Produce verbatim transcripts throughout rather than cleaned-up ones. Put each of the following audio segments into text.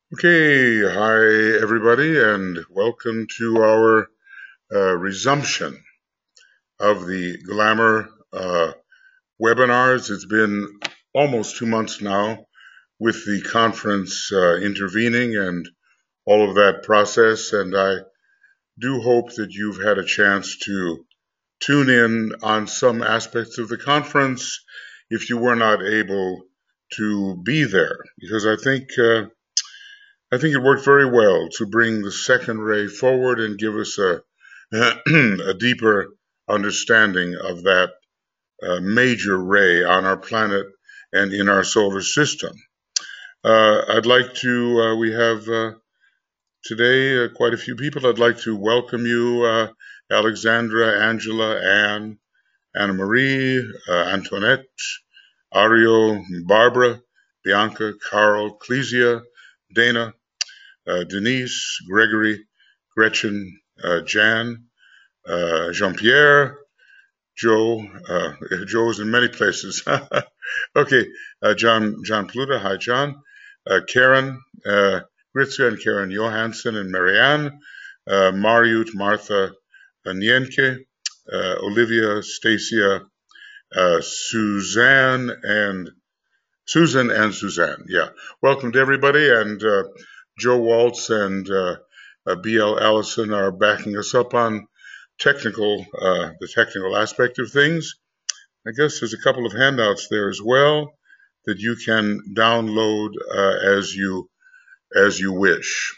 Okay, hi everybody, and welcome to our uh, resumption of the Glamour uh, webinars. It's been almost two months now with the conference uh, intervening and all of that process, and I do hope that you've had a chance to tune in on some aspects of the conference if you were not able to be there, because I think. Uh, I think it worked very well to bring the second ray forward and give us a, a deeper understanding of that uh, major ray on our planet and in our solar system. Uh, I'd like to, uh, we have uh, today uh, quite a few people. I'd like to welcome you, uh, Alexandra, Angela, Anne, Anna Marie, uh, Antoinette, Ario, Barbara, Bianca, Carl, Clesia, Dana, uh, Denise, Gregory, Gretchen, uh, Jan, uh, Jean-Pierre, Joe. Uh, Joe's in many places. Okay, uh, John John Pluta. Hi, John. Uh, Karen uh, Gritska and Karen Johansson and Marianne. Uh, Mariut, Martha uh, Nienke, uh, Olivia, Stacia, uh, Suzanne, and Susan and Suzanne. Yeah. Welcome to everybody. And uh, Joe Waltz and uh, uh, B L Allison are backing us up on technical, uh, the technical aspect of things. I guess there's a couple of handouts there as well that you can download uh, as you as you wish.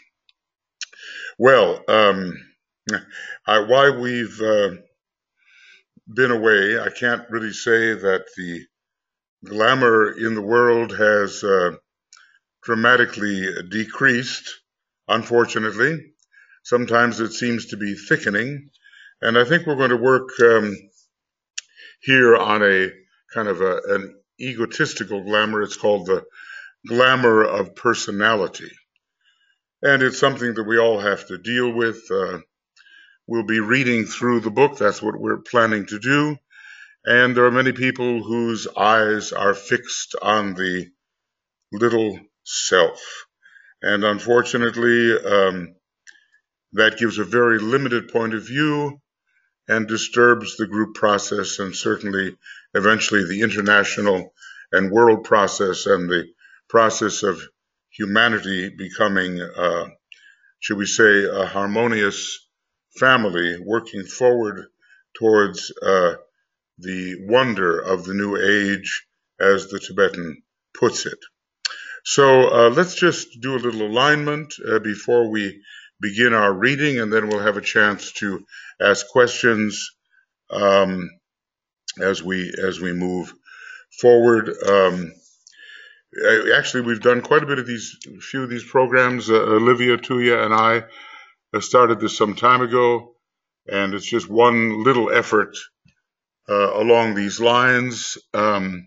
Well, um, I, why we've uh, been away, I can't really say that the glamour in the world has uh, dramatically decreased, unfortunately. Sometimes it seems to be thickening. And I think we're going to work um, here on a kind of a, an egotistical glamour. It's called the glamour of personality. And it's something that we all have to deal with. Uh, we'll be reading through the book. That's what we're planning to do. And there are many people whose eyes are fixed on the little self. And unfortunately, um, that gives a very limited point of view and disturbs the group process and certainly eventually the international and world process and the process of humanity becoming, uh, should we say, a harmonious family working forward towards uh, the wonder of the new age, as the Tibetan puts it. So uh, let's just do a little alignment uh, before we begin our reading, and then we'll have a chance to ask questions um, as we as we move forward. Um, actually, we've done quite a bit of these, few of these programs. Uh, Olivia, Tuya, and I started this some time ago, and it's just one little effort uh, along these lines. Um,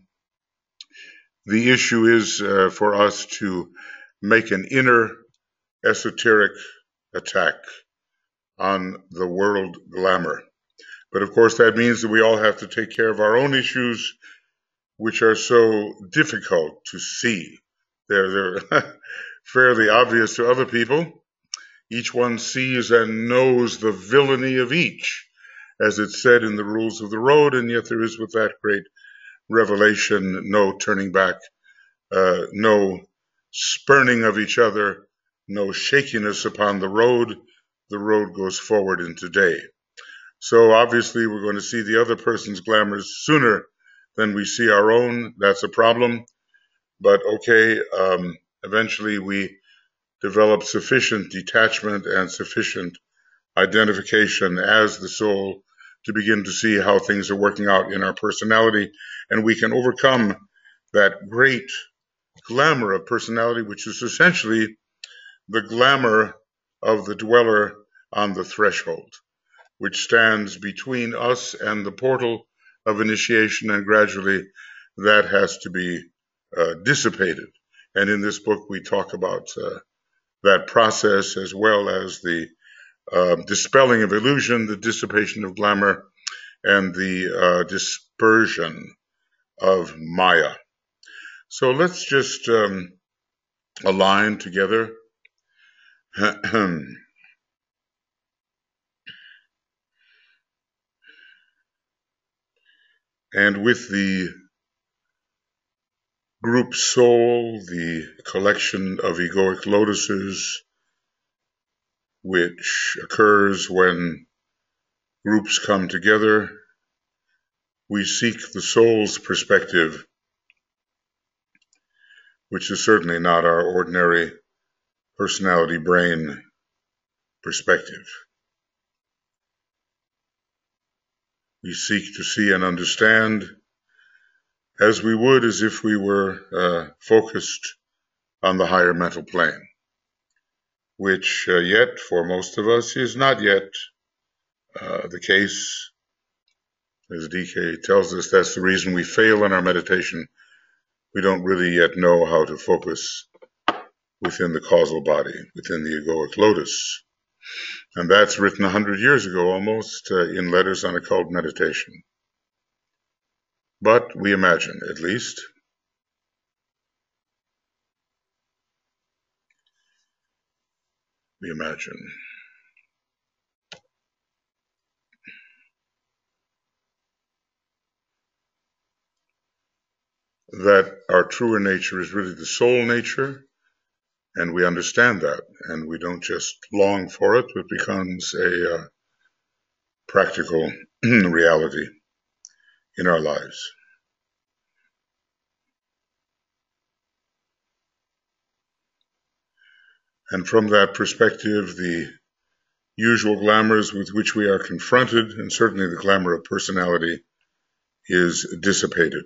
the issue is uh, for us to make an inner esoteric attack on the world glamour. But of course, that means that we all have to take care of our own issues, which are so difficult to see. They're, they're fairly obvious to other people. Each one sees and knows the villainy of each, as it's said in the rules of the road, and yet there is with that great revelation no turning back, uh, no spurning of each other, no shakiness upon the road. The road goes forward into day. So obviously we're going to see the other person's glamours sooner than we see our own. That's a problem. But okay, um, eventually we develop sufficient detachment and sufficient identification as the soul to begin to see how things are working out in our personality. And we can overcome that great glamour of personality, which is essentially the glamour of the dweller on the threshold, which stands between us and the portal of initiation, and gradually that has to be uh, dissipated. And in this book, we talk about uh, that process as well as the uh, dispelling of illusion, the dissipation of glamour, and the uh, dispersion of Maya. So let's just um, align together And with the group soul, the collection of egoic lotuses, which occurs when groups come together, we seek the soul's perspective, which is certainly not our ordinary personality brain perspective. We seek to see and understand as we would as if we were uh, focused on the higher mental plane, which uh, yet, for most of us, is not yet uh, the case. As D K tells us, that's the reason we fail in our meditation. We don't really yet know how to focus within the causal body, within the egoic lotus. And that's written a hundred years ago almost uh, in Letters on Occult Meditation. But we imagine, at least, we imagine that our truer nature is really the soul nature, and we understand that, and we don't just long for it, it becomes a uh, practical reality in our lives. And from that perspective, the usual glamours with which we are confronted, and certainly the glamour of personality, is dissipated.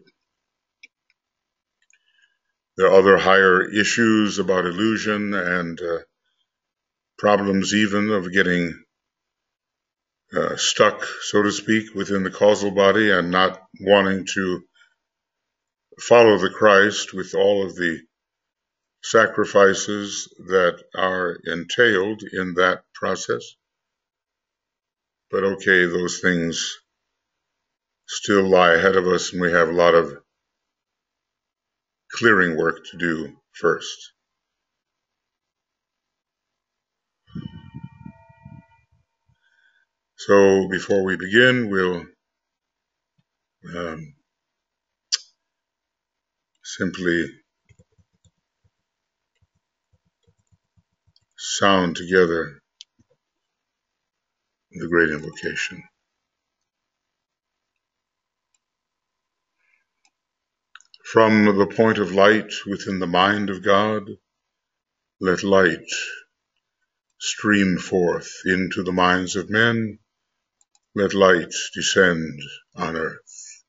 There are other higher issues about illusion and uh, problems even of getting uh, stuck, so to speak, within the causal body and not wanting to follow the Christ with all of the sacrifices that are entailed in that process. But okay, those things still lie ahead of us, and we have a lot of clearing work to do first. So before we begin, we'll um, simply sound together the great invocation. From the point of light within the mind of God, let light stream forth into the minds of men. Let light descend on earth.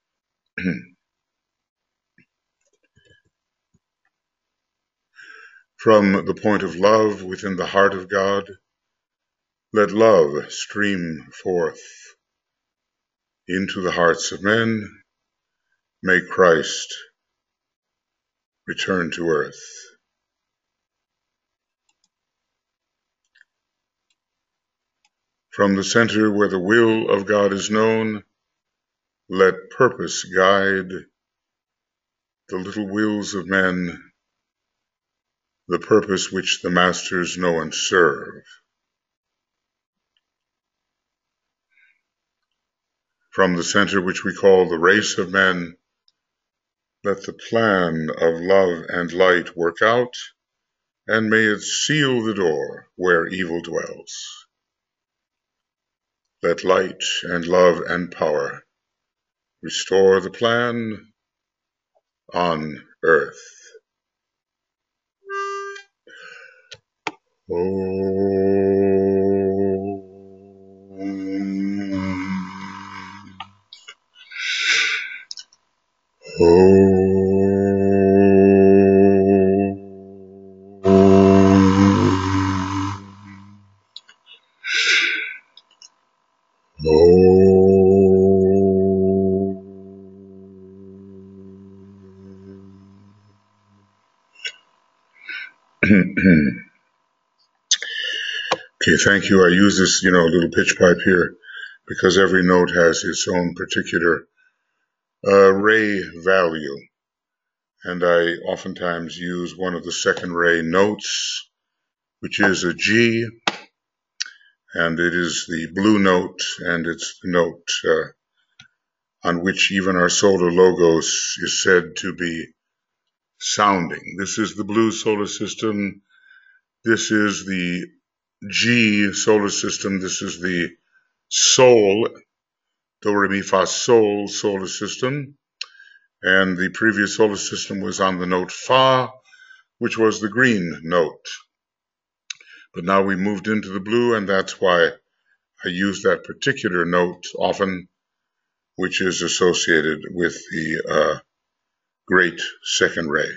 From the point of love within the heart of God, let love stream forth into the hearts of men. May Christ return to earth. From the center where the will of God is known, let purpose guide the little wills of men, the purpose which the masters know and serve. From the center which we call the race of men, let the plan of love and light work out, and may it seal the door where evil dwells. Let light and love and power restore the plan on earth. Om. Okay, thank you. I use this, you know, little pitch pipe here because every note has its own particular uh, ray value. And I oftentimes use one of the second ray notes which is a G, and it is the blue note, and it's the note uh, on which even our solar logos is said to be sounding. This is the blue solar system. This is the G solar system. This is the Sol, Do, Re, Mi, Fa, Sol solar system. And the previous solar system was on the note Fa, which was the green note. But now we moved into the blue, and that's why I use that particular note often, which is associated with the uh, great second ray.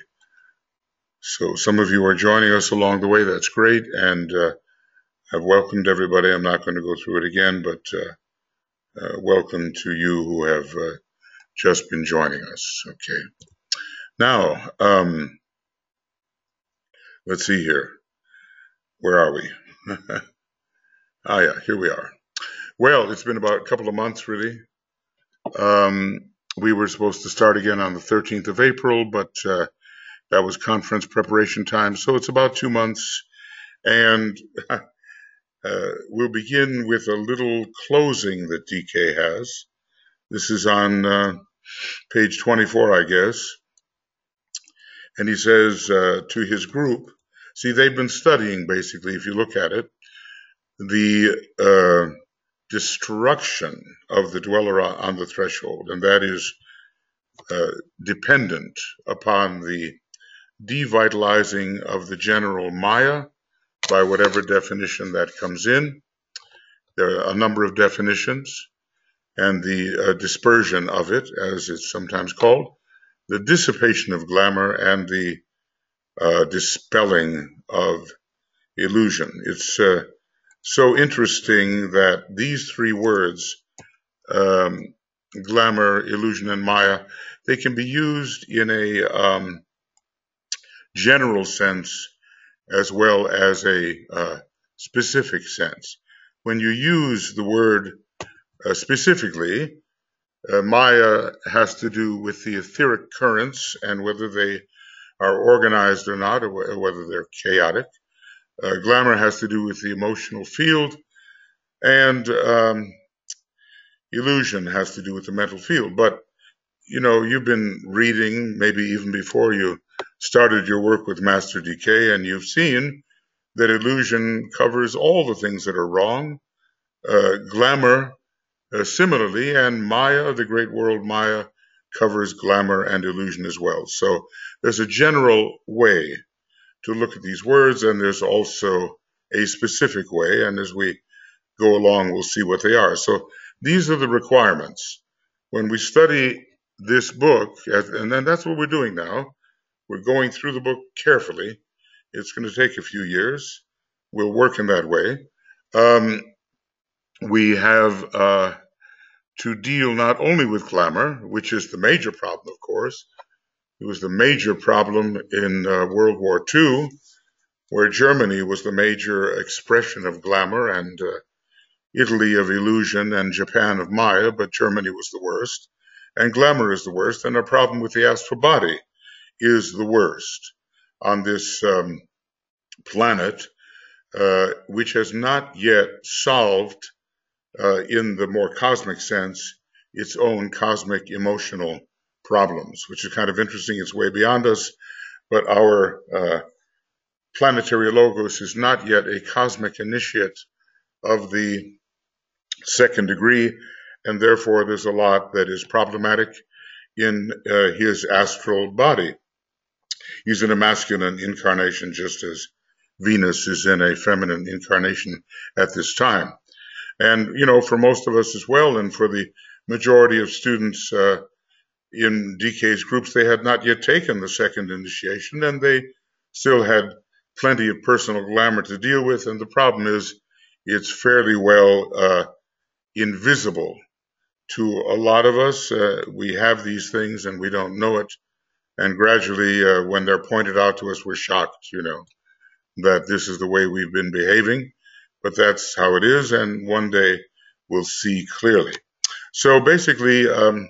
So some of you are joining us along the way. That's great, and uh, I've welcomed everybody. I'm not going to go through it again, but uh, uh, welcome to you who have uh, just been joining us. Okay. Now, um, let's see here. Where are we? Ah, yeah, here we are. Well, it's been about a couple of months, really. Um, we were supposed to start again on the thirteenth of April, but uh, that was conference preparation time, so it's about two months. And uh, we'll begin with a little closing that D K has. This is on uh, page twenty-four, I guess. And he says uh, to his group, see, they've been studying, basically, if you look at it, the uh, destruction of the dweller on the threshold, and that is uh, dependent upon the devitalizing of the general Maya by whatever definition that comes in. There are a number of definitions, and the uh, dispersion of it, as it's sometimes called, the dissipation of glamour, and the uh, dispelling of illusion. It's uh, so interesting that these three words, um, glamour, illusion, and Maya, they can be used in a um, general sense as well as a uh, specific sense. When you use the word uh, specifically, uh, Maya has to do with the etheric currents and whether they are organized or not, or whether they're chaotic. Uh, glamour has to do with the emotional field, and um, illusion has to do with the mental field. But, you know, you've been reading, maybe even before you started your work with Master D K, and you've seen that illusion covers all the things that are wrong. Uh, glamour, uh, similarly, and Maya, the great world Maya, covers glamour and illusion as well. So there's a general way to look at these words, and there's also a specific way, and as we go along, we'll see what they are. So these are the requirements. When we study this book, and then that's what we're doing now, we're going through the book carefully. It's going to take a few years. We'll work in that way. Um, we have uh, to deal not only with glamour, which is the major problem, of course. It was the major problem in uh, World War Two, where Germany was the major expression of glamour, and uh, Italy of illusion, and Japan of Maya, but Germany was the worst. And glamour is the worst, and our problem with the astral body is the worst on this um, planet, uh, which has not yet solved, uh, in the more cosmic sense, its own cosmic emotional problems, which is kind of interesting. It's way beyond us, but our uh, planetary logos is not yet a cosmic initiate of the second degree, and therefore there's a lot that is problematic in uh, his astral body. He's in a masculine incarnation, just as Venus is in a feminine incarnation at this time. And, you know, for most of us as well, and for the majority of students uh, in D K's groups, they had not yet taken the second initiation, and they still had plenty of personal glamour to deal with. And the problem is it's fairly well uh, invisible to a lot of us. Uh, we have these things and we don't know it. And gradually, uh, when they're pointed out to us, we're shocked, you know, that this is the way we've been behaving. But that's how it is, and one day we'll see clearly. So basically, um,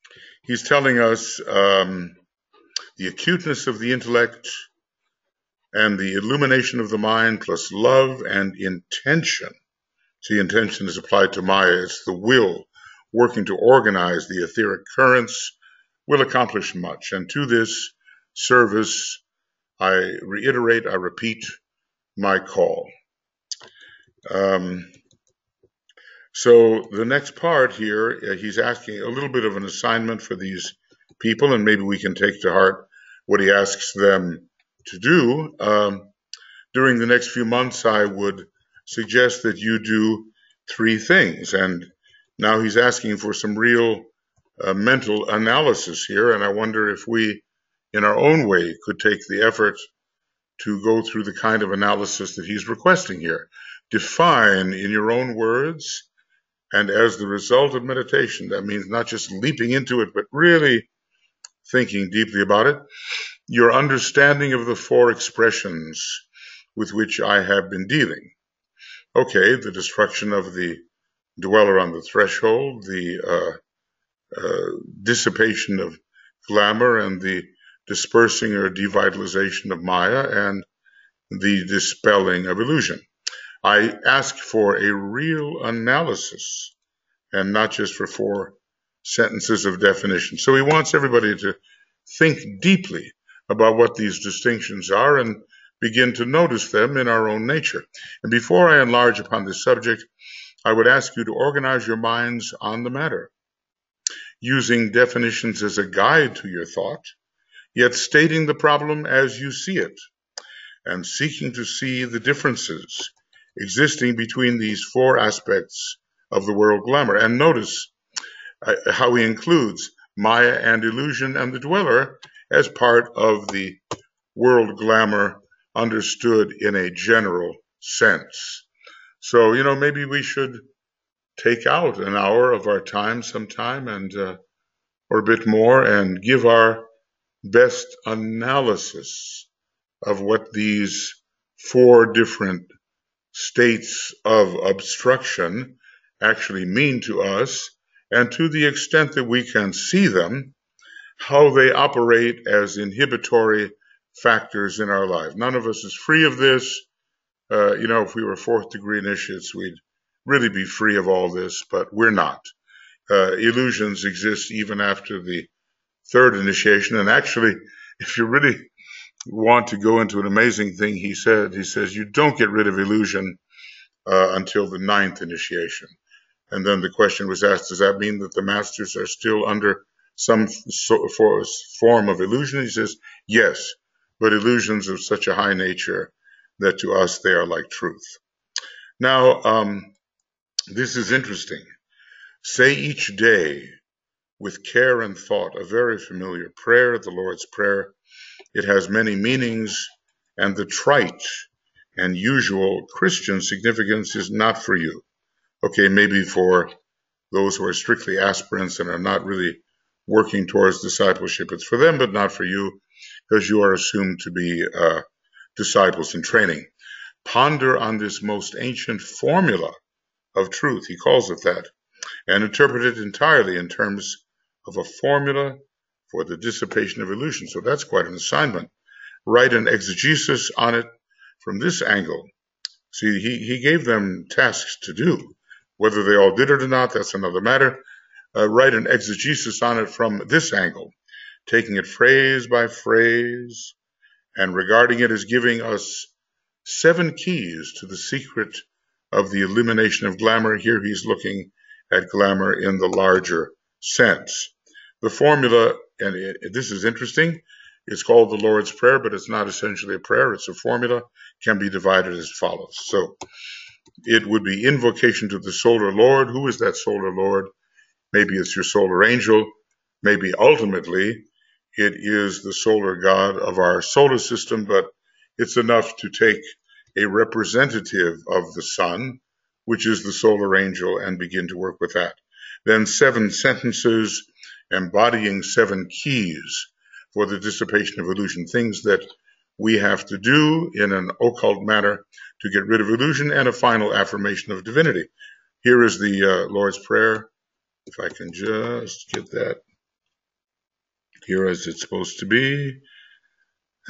he's telling us um, the acuteness of the intellect, and the illumination of the mind plus love and intention. See, intention is applied to Maya. It's the will working to organize the etheric currents will accomplish much. And to this service, I reiterate, I repeat my call. Um, so the next part here, uh, he's asking a little bit of an assignment for these people, and maybe we can take to heart what he asks them to do. Um, during the next few months, I would suggest that you do three things. And now he's asking for some real uh, mental analysis here, and I wonder if we, in our own way, could take the effort to go through the kind of analysis that he's requesting here. Define in your own words, and as the result of meditation, that means not just leaping into it, but really thinking deeply about it, your understanding of the four expressions with which I have been dealing. Okay, the destruction of the dweller on the threshold, the uh, uh, dissipation of glamour, and the dispersing or devitalization of Maya, and the dispelling of illusion. I ask for a real analysis and not just for four sentences of definition. So he wants everybody to think deeply about what these distinctions are and begin to notice them in our own nature. And before I enlarge upon this subject, I would ask you to organize your minds on the matter, using definitions as a guide to your thought, yet stating the problem as you see it, and seeking to see the differences existing between these four aspects of the world glamour. And notice uh, how he includes Maya and illusion and the dweller as part of the world glamour understood in a general sense. So, you know, maybe we should take out an hour of our time sometime and uh, or a bit more and give our best analysis of what these four different states of obstruction actually mean to us, and to the extent that we can see them, how they operate as inhibitory factors in our life. None of us is free of this. Uh, you know, if we were fourth degree initiates, we'd really be free of all this, but we're not. Uh, illusions exist even after the third initiation. And actually, if you really want to go into an amazing thing he said, he says you don't get rid of illusion uh, until the ninth initiation. And then the question was asked, does that mean that the masters are still under some so, for, form of illusion? He says, yes, but illusions of such a high nature that to us they are like truth. Now, um, this is interesting. Say each day with care and thought a very familiar prayer, the Lord's Prayer. It has many meanings, and the trite and usual Christian significance is not for you. Okay, maybe for those who are strictly aspirants and are not really working towards discipleship, it's for them, but not for you, because you are assumed to be uh, disciples in training. Ponder on this most ancient formula of truth, he calls it that, and interpret it entirely in terms of a formula for the dissipation of illusion. So that's quite an assignment. Write an exegesis on it from this angle. See, he, he gave them tasks to do. Whether they all did it or not, that's another matter. Uh, write an exegesis on it from this angle, taking it phrase by phrase and regarding it as giving us seven keys to the secret of the elimination of glamour. Here he's looking at glamour in the larger sense. The formula, and it, this is interesting, it's called the Lord's Prayer, but it's not essentially a prayer, it's a formula, can be divided as follows. So it would be invocation to the solar Lord. Who is that solar Lord? Maybe it's your solar angel. Maybe ultimately it is the solar God of our solar system, but it's enough to take a representative of the sun, which is the solar angel, and begin to work with that. Then seven sentences embodying seven keys for the dissipation of illusion, things that we have to do in an occult manner to get rid of illusion, and a final affirmation of divinity. Here is the uh, Lord's Prayer. If I can just get that here as it's supposed to be.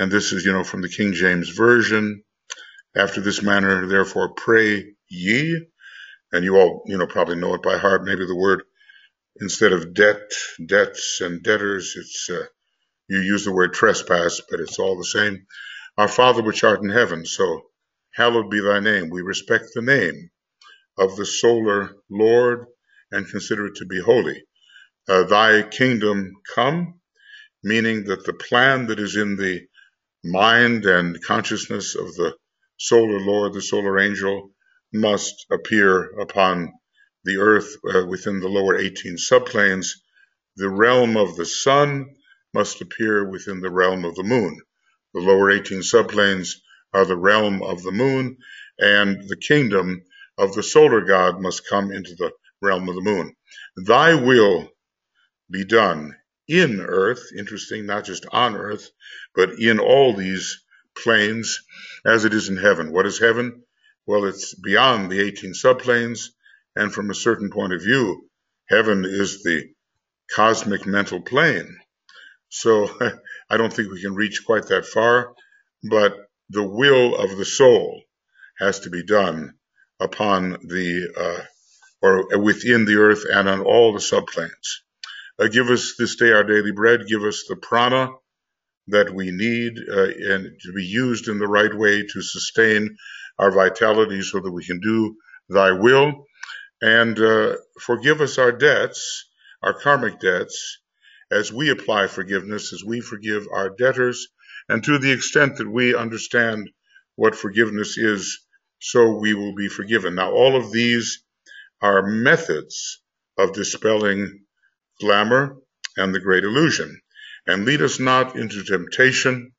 And this is, you know, from the King James Version. After this manner, therefore, pray ye. And you all, you know, probably know it by heart. Maybe the word, instead of debt, debts and debtors, it's uh, you use the word trespass, but it's all the same. Our Father which art in heaven, so hallowed be thy name. We respect the name of the solar Lord and consider it to be holy. Uh, thy kingdom come, meaning that the plan that is in the mind and consciousness of the solar Lord, the solar angel, must appear upon the earth uh, within the lower eighteen subplanes. The realm of the sun must appear within the realm of the moon. The lower eighteen subplanes are the realm of the moon, and the kingdom of the solar God must come into the realm of the moon. Thy will be done in earth, interesting, not just on earth, but in all these planes as it is in heaven. What is heaven? Well, it's beyond the eighteen subplanes, and from a certain point of view, heaven is the cosmic mental plane. So I don't think we can reach quite that far, but the will of the soul has to be done upon the, uh, or within the earth and on all the subplanes. Uh, give us this day our daily bread. Give us the prana that we need uh, and to be used in the right way to sustain our vitality so that we can do thy will. And uh, forgive us our debts, our karmic debts, as we apply forgiveness, as we forgive our debtors, and to the extent that we understand what forgiveness is, so we will be forgiven. Now, all of these are methods of dispelling glamour and the great illusion. And lead us not into temptation,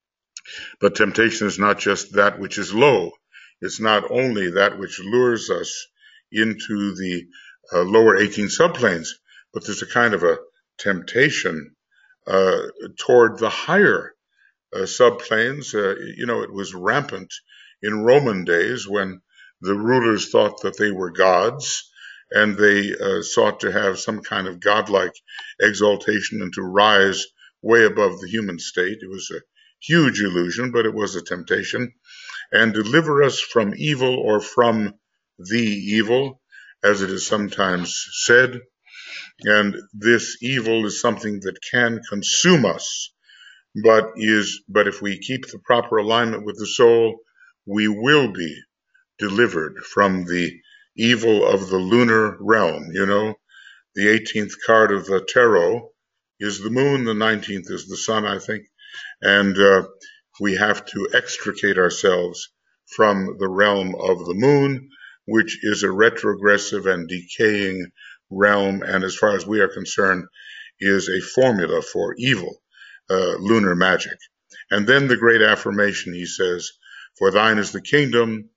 but temptation is not just that which is low. It's not only that which lures us into the uh, lower eighteen subplanes, but there's a kind of a temptation uh, toward the higher uh, subplanes. Uh, you know, it was rampant in Roman days when the rulers thought that they were gods, and they uh, sought to have some kind of godlike exaltation and to rise way above the human state. It was a huge illusion, but it was a temptation. And deliver us from evil, or from the evil, as it is sometimes said. And this evil is something that can consume us, but is but if we keep the proper alignment with the soul, we will be delivered from the evil of the lunar realm. You know, the eighteenth card of the tarot is the moon, the nineteenth is the sun, I think, and uh, we have to extricate ourselves from the realm of the moon, which is a retrogressive and decaying realm, and as far as we are concerned, is a formula for evil, uh, lunar magic. And then the great affirmation, he says, for thine is the kingdom,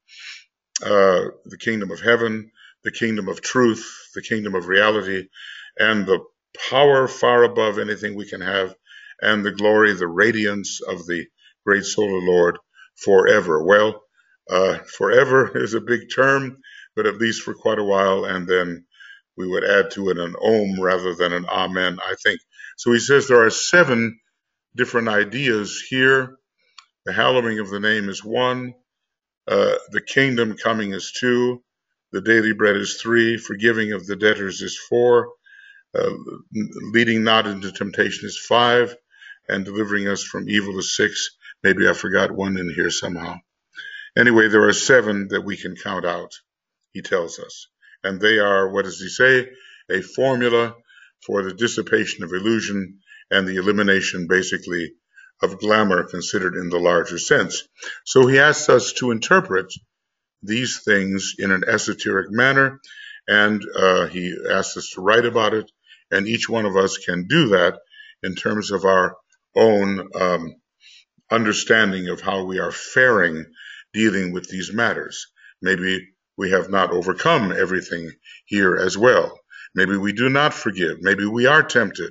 uh, the kingdom of heaven, the kingdom of truth, the kingdom of reality, and the power far above anything we can have, and the glory, the radiance of the great solar Lord forever. Well, uh, forever is a big term, but at least for quite a while, and then we would add to it an om rather than an amen, I think. So he says there are seven different ideas here. The hallowing of the name is one. Uh, the kingdom coming is two. The daily bread is three. Forgiving of the debtors is four. Uh, leading not into temptation is five. And delivering us from evil is six. Maybe I forgot one in here somehow. Anyway, there are seven that we can count out, he tells us. And they are, what does he say? A formula for the dissipation of illusion and the elimination, basically, of glamour considered in the larger sense. So he asks us to interpret these things in an esoteric manner, and uh, he asks us to write about it, and each one of us can do that in terms of our own um, understanding of how we are faring dealing with these matters. Maybe we have not overcome everything here as well. Maybe we do not forgive. Maybe we are tempted.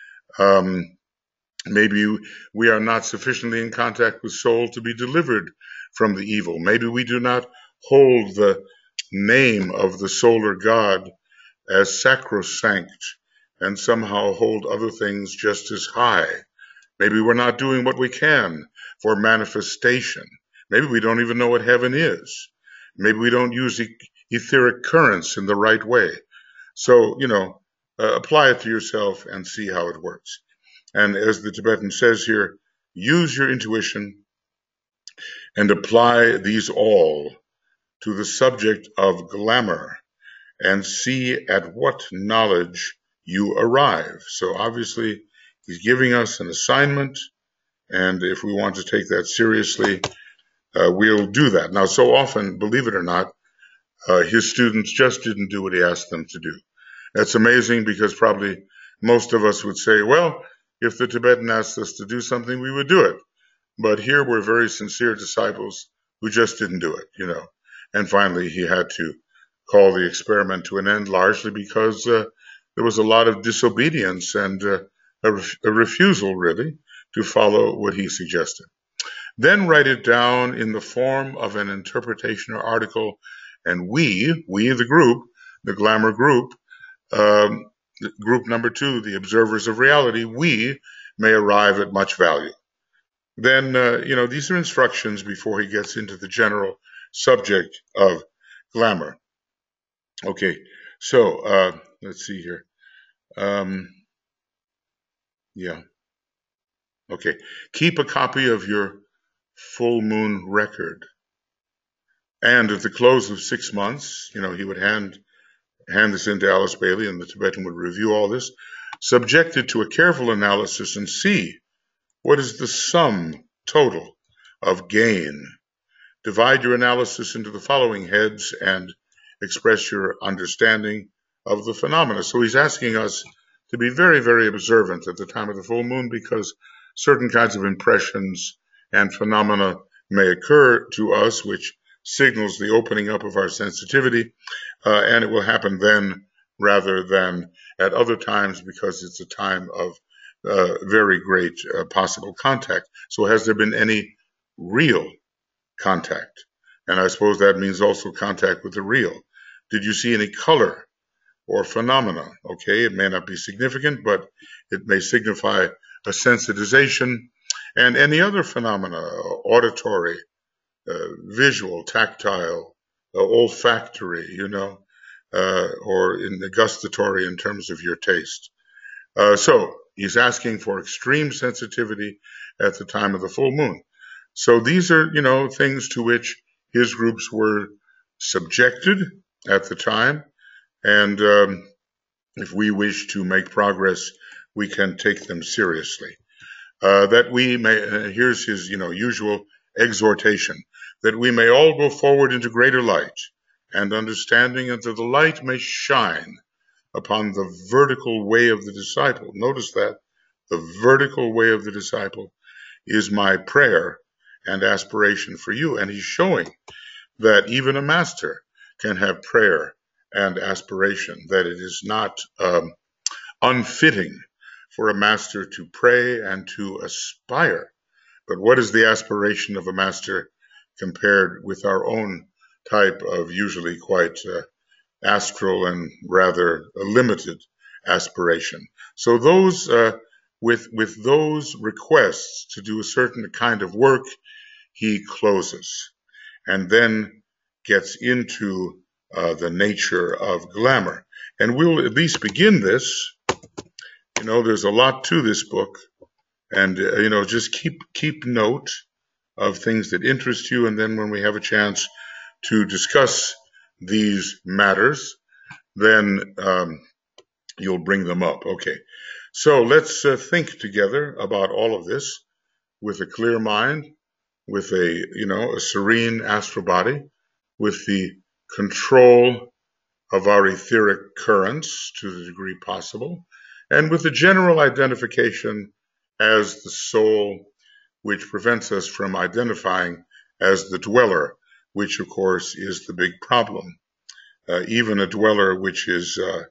Um, maybe we are not sufficiently in contact with soul to be delivered from the evil. Maybe we do not hold the name of the solar God as sacrosanct and somehow hold other things just as high. Maybe we're not doing what we can for manifestation. Maybe we don't even know what heaven is. Maybe we don't use e- etheric currents in the right way. So, you know, uh, apply it to yourself and see how it works. And as the Tibetan says here, use your intuition and apply these all to the subject of glamour and see at what knowledge you arrive. So obviously, he's giving us an assignment, and if we want to take that seriously, uh, we'll do that. Now, so often, believe it or not, uh, his students just didn't do what he asked them to do. That's amazing because probably most of us would say, well, if the Tibetan asked us to do something, we would do it. But here we're very sincere disciples who just didn't do it, you know. And finally, he had to call the experiment to an end, largely because uh, there was a lot of disobedience and uh, a, ref- a refusal, really, to follow what he suggested. Then write it down in the form of an interpretation or article, and we, we the group, the Glamour group, um, group number two, the observers of reality, we may arrive at much value. Then, uh, you know, these are instructions before he gets into the general subject of glamour. Okay, so uh, let's see here. Um, yeah, okay. Keep a copy of your full moon record. And at the close of six months, you know, he would hand hand this into Alice Bailey, and the Tibetan would review all this, subject it to a careful analysis, and see what is the sum total of gain. Divide your analysis into the following heads and express your understanding of the phenomena. So he's asking us to be very, very observant at the time of the full moon because certain kinds of impressions and phenomena may occur to us, which signals the opening up of our sensitivity, uh, and it will happen then rather than at other times because it's a time of uh, very great uh, possible contact. So has there been any real contact? And I suppose that means also contact with the real. Did you see any color or phenomena? Okay, it may not be significant, but it may signify a sensitization. And any other phenomena, auditory, uh, visual, tactile, uh, olfactory, you know, uh, or in the gustatory in terms of your taste. Uh, so he's asking for extreme sensitivity at the time of the full moon. So these are, you know, things to which his groups were subjected at the time. And um, if we wish to make progress, we can take them seriously. Uh, that we may, uh, here's his, you know, usual exhortation, that we may all go forward into greater light and understanding, and that the light may shine upon the vertical way of the disciple. Notice that the vertical way of the disciple is my prayer and aspiration for you. And he's showing that even a master can have prayer and aspiration, that it is not um, unfitting for a master to pray and to aspire. But what is the aspiration of a master compared with our own type of usually quite uh, astral and rather limited aspiration? So those uh, with with those requests to do a certain kind of work, he closes and then gets into uh, the nature of glamour. And we'll at least begin this. You know, there's a lot to this book, and uh, you know, just keep keep note of things that interest you, and then when we have a chance to discuss these matters, then um, you'll bring them up. Okay, so let's uh, think together about all of this with a clear mind, with a, you know, a serene astral body, with the control of our etheric currents to the degree possible, and with the general identification as the soul, which prevents us from identifying as the dweller, which of course is the big problem. Uh, even a dweller which is uh,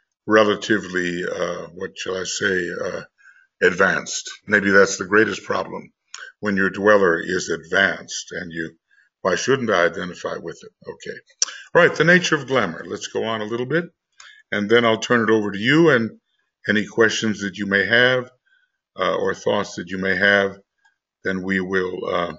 relatively, uh, what shall I say, uh, advanced. Maybe that's the greatest problem, when your dweller is advanced and you, why shouldn't I identify with it? Okay. All right, the nature of glamour. Let's go on a little bit, and then I'll turn it over to you and any questions that you may have. uh, or thoughts that you may have, then we will uh,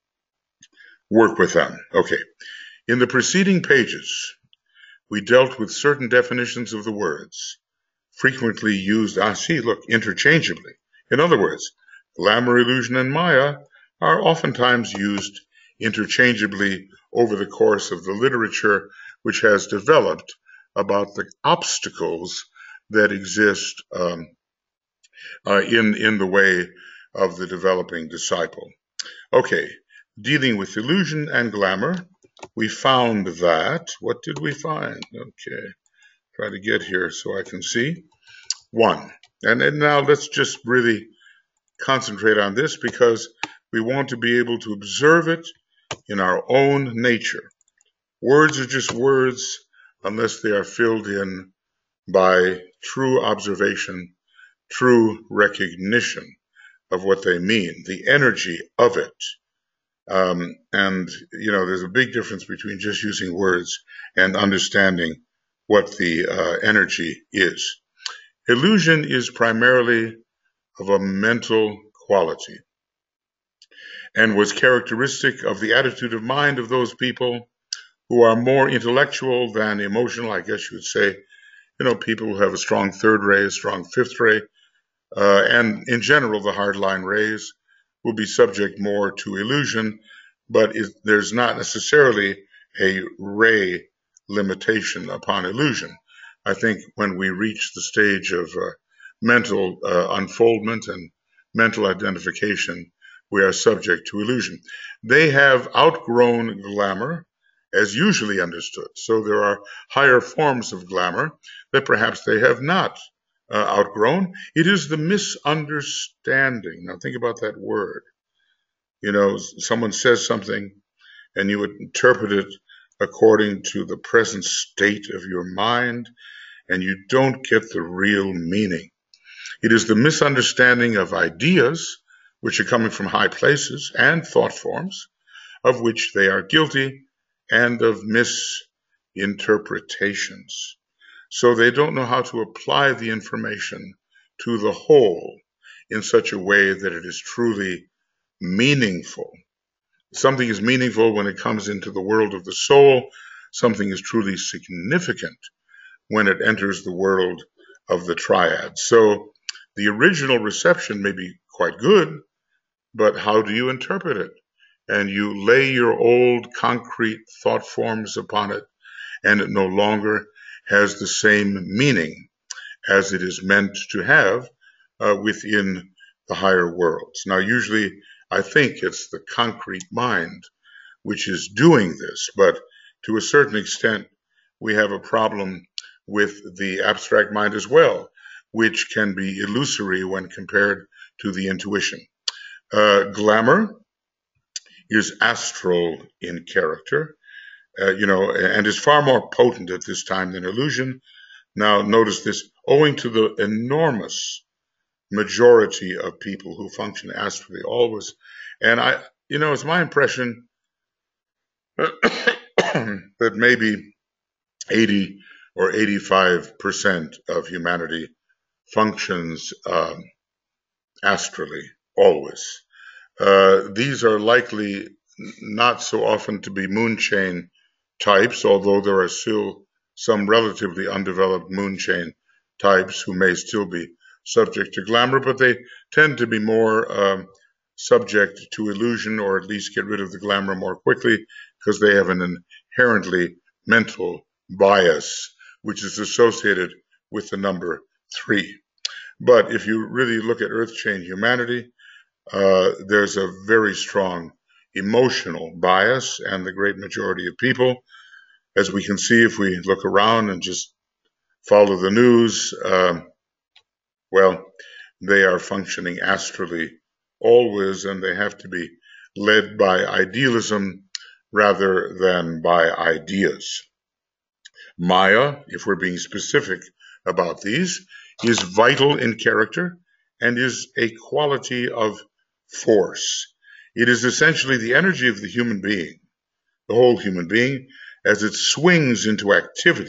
work with them. Okay. In the preceding pages, we dealt with certain definitions of the words, frequently used, ah, see, look, interchangeably. In other words, glamour, illusion, and Maya are oftentimes used interchangeably over the course of the literature which has developed about the obstacles that exist um, uh, in, in the way of the developing disciple. Okay, dealing with illusion and glamour, we found that, what did we find? Okay, try to get here so I can see. One, and, and now let's just really concentrate on this because we want to be able to observe it in our own nature. Words are just words unless they are filled in by true observation, true recognition of what they mean, the energy of it. Um, and, you know, there's a big difference between just using words and understanding what the uh, energy is. Illusion is primarily of a mental quality and was characteristic of the attitude of mind of those people who are more intellectual than emotional, I guess you would say. You know, people who have a strong third ray, a strong fifth ray, uh, and in general, the hardline rays will be subject more to illusion, but it, there's not necessarily a ray limitation upon illusion. I think when we reach the stage of uh, mental uh, unfoldment and mental identification, we are subject to illusion. They have outgrown glamour as usually understood. So there are higher forms of glamour that perhaps they have not uh, outgrown. It is the misunderstanding. Now think about that word. You know, someone says something and you would interpret it according to the present state of your mind, and you don't get the real meaning. It is the misunderstanding of ideas which are coming from high places and thought forms of which they are guilty, and of misinterpretations. So they don't know how to apply the information to the whole in such a way that it is truly meaningful. Something is meaningful when it comes into the world of the soul. Something is truly significant when it enters the world of the triad. So the original reception may be quite good, but how do you interpret it? And you lay your old concrete thought forms upon it, and it no longer has the same meaning as it is meant to have uh, within the higher worlds. Now, usually, I think it's the concrete mind which is doing this, but to a certain extent, we have a problem with the abstract mind as well, which can be illusory when compared to the intuition. Uh, glamour is astral in character, uh, you know, and is far more potent at this time than illusion. Now, notice this, owing to the enormous majority of people who function astrally always. And I, you know, it's my impression that maybe eighty or eighty-five percent of humanity functions um, astrally always. Uh, these are likely not so often to be moon chain types, although there are still some relatively undeveloped moon chain types who may still be subject to glamour, but they tend to be more um, subject to illusion, or at least get rid of the glamour more quickly because they have an inherently mental bias, which is associated with the number three. But if you really look at Earth chain humanity, uh, there's a very strong emotional bias, and the great majority of people, as we can see if we look around and just follow the news, uh, well, they are functioning astrally always, and they have to be led by idealism rather than by ideas. Maya, if we're being specific about these, is vital in character and is a quality of force. It is essentially the energy of the human being, the whole human being, as it swings into activity,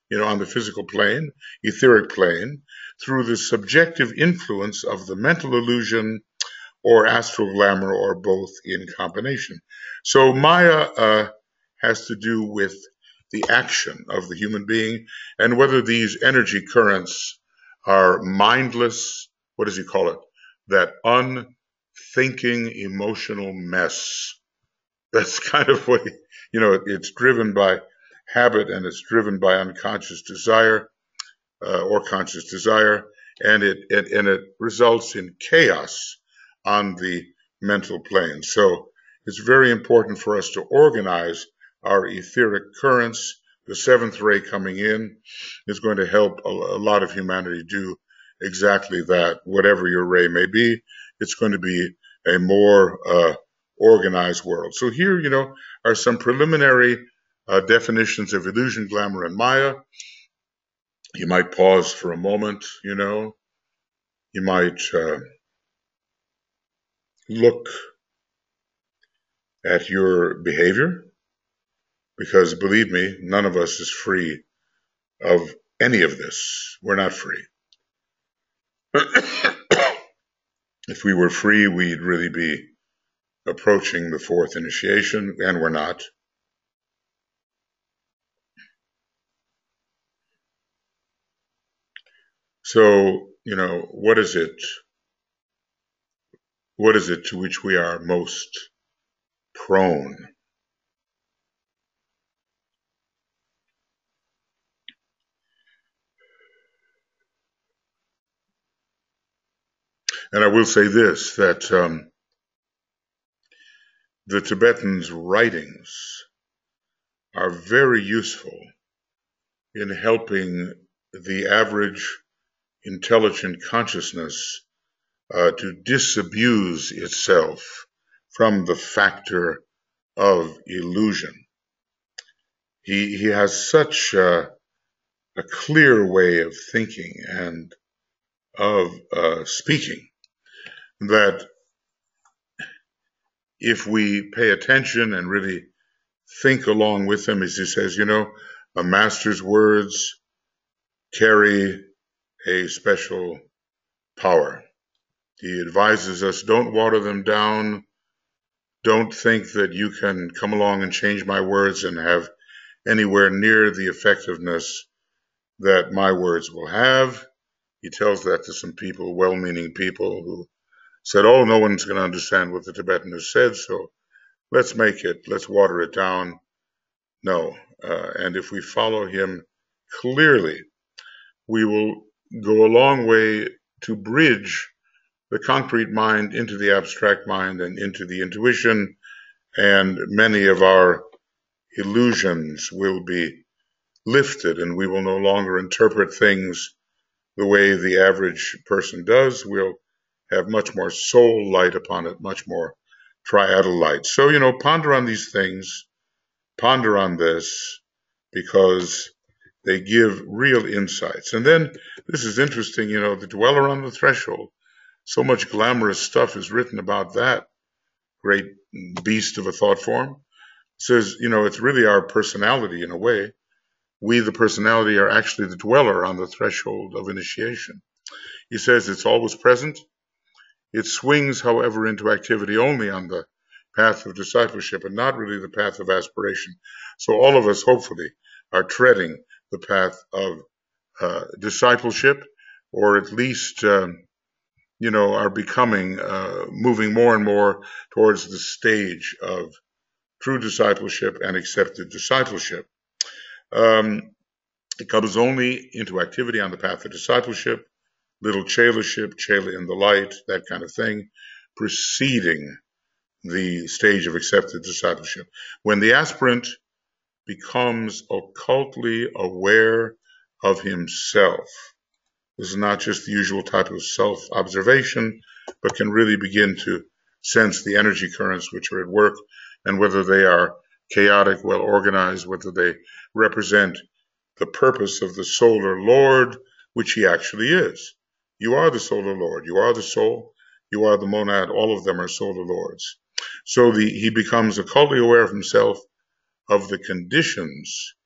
you know, on the physical plane, etheric plane, through the subjective influence of the mental illusion or astral glamour or both in combination. So Maya uh, has to do with the action of the human being and whether these energy currents are mindless, what does he call it? That unthinking emotional mess. That's kind of what, he, you know, it's driven by habit and it's driven by unconscious desire uh, or conscious desire, and it, it and it results in chaos on the mental plane. So it's very important for us to organize our etheric currents. The seventh ray coming in is going to help a, a lot of humanity do exactly that. Whatever your ray may be, it's going to be a more uh, organized world. So here, you know, are some preliminary uh, definitions of illusion, glamour, and Maya. You might pause for a moment, you know. You might uh, look at your behavior, because believe me, none of us is free of any of this. We're not free. If we were free, we'd really be approaching the fourth initiation, and we're not. So, you know, what is it? What is it to which we are most prone? And I will say this, that um, the Tibetans' writings are very useful in helping the average intelligent consciousness uh, to disabuse itself from the factor of illusion. He, he has such a, a clear way of thinking and of uh, speaking that if we pay attention and really think along with him, as he says, you know, a master's words carry a special power. He advises us, don't water them down. Don't think that you can come along and change my words and have anywhere near the effectiveness that my words will have. He tells that to some people, well-meaning people, who said, oh, no one's going to understand what the Tibetan has said, so let's make it, let's water it down. No. Uh, and if we follow him clearly, we will go a long way to bridge the concrete mind into the abstract mind and into the intuition, and many of our illusions will be lifted, and we will no longer interpret things the way the average person does. We'll have much more soul light upon it, much more triadal light. So, you know, ponder on these things, ponder on this, because they give real insights. And then, this is interesting, you know, the dweller on the threshold. So much glamorous stuff is written about that great beast of a thought form. It says, you know, it's really our personality in a way. We, the personality, are actually the dweller on the threshold of initiation. He says it's always present. It swings, however, into activity only on the path of discipleship and not really the path of aspiration. So all of us, hopefully, are treading the path of uh, discipleship, or at least, um, you know, are becoming, uh, moving more and more towards the stage of true discipleship and accepted discipleship. Um, it comes only into activity on the path of discipleship, little chelaship, chela in the light, that kind of thing, preceding the stage of accepted discipleship. When the aspirant becomes occultly aware of himself, this is not just the usual type of self-observation, but can really begin to sense the energy currents which are at work, and whether they are chaotic, well organized, whether they represent the purpose of the solar Lord, which he actually is. You are the solar Lord. You are the soul. You are the monad. All of them are solar lords. So the, he becomes occultly aware of himself, of the conditions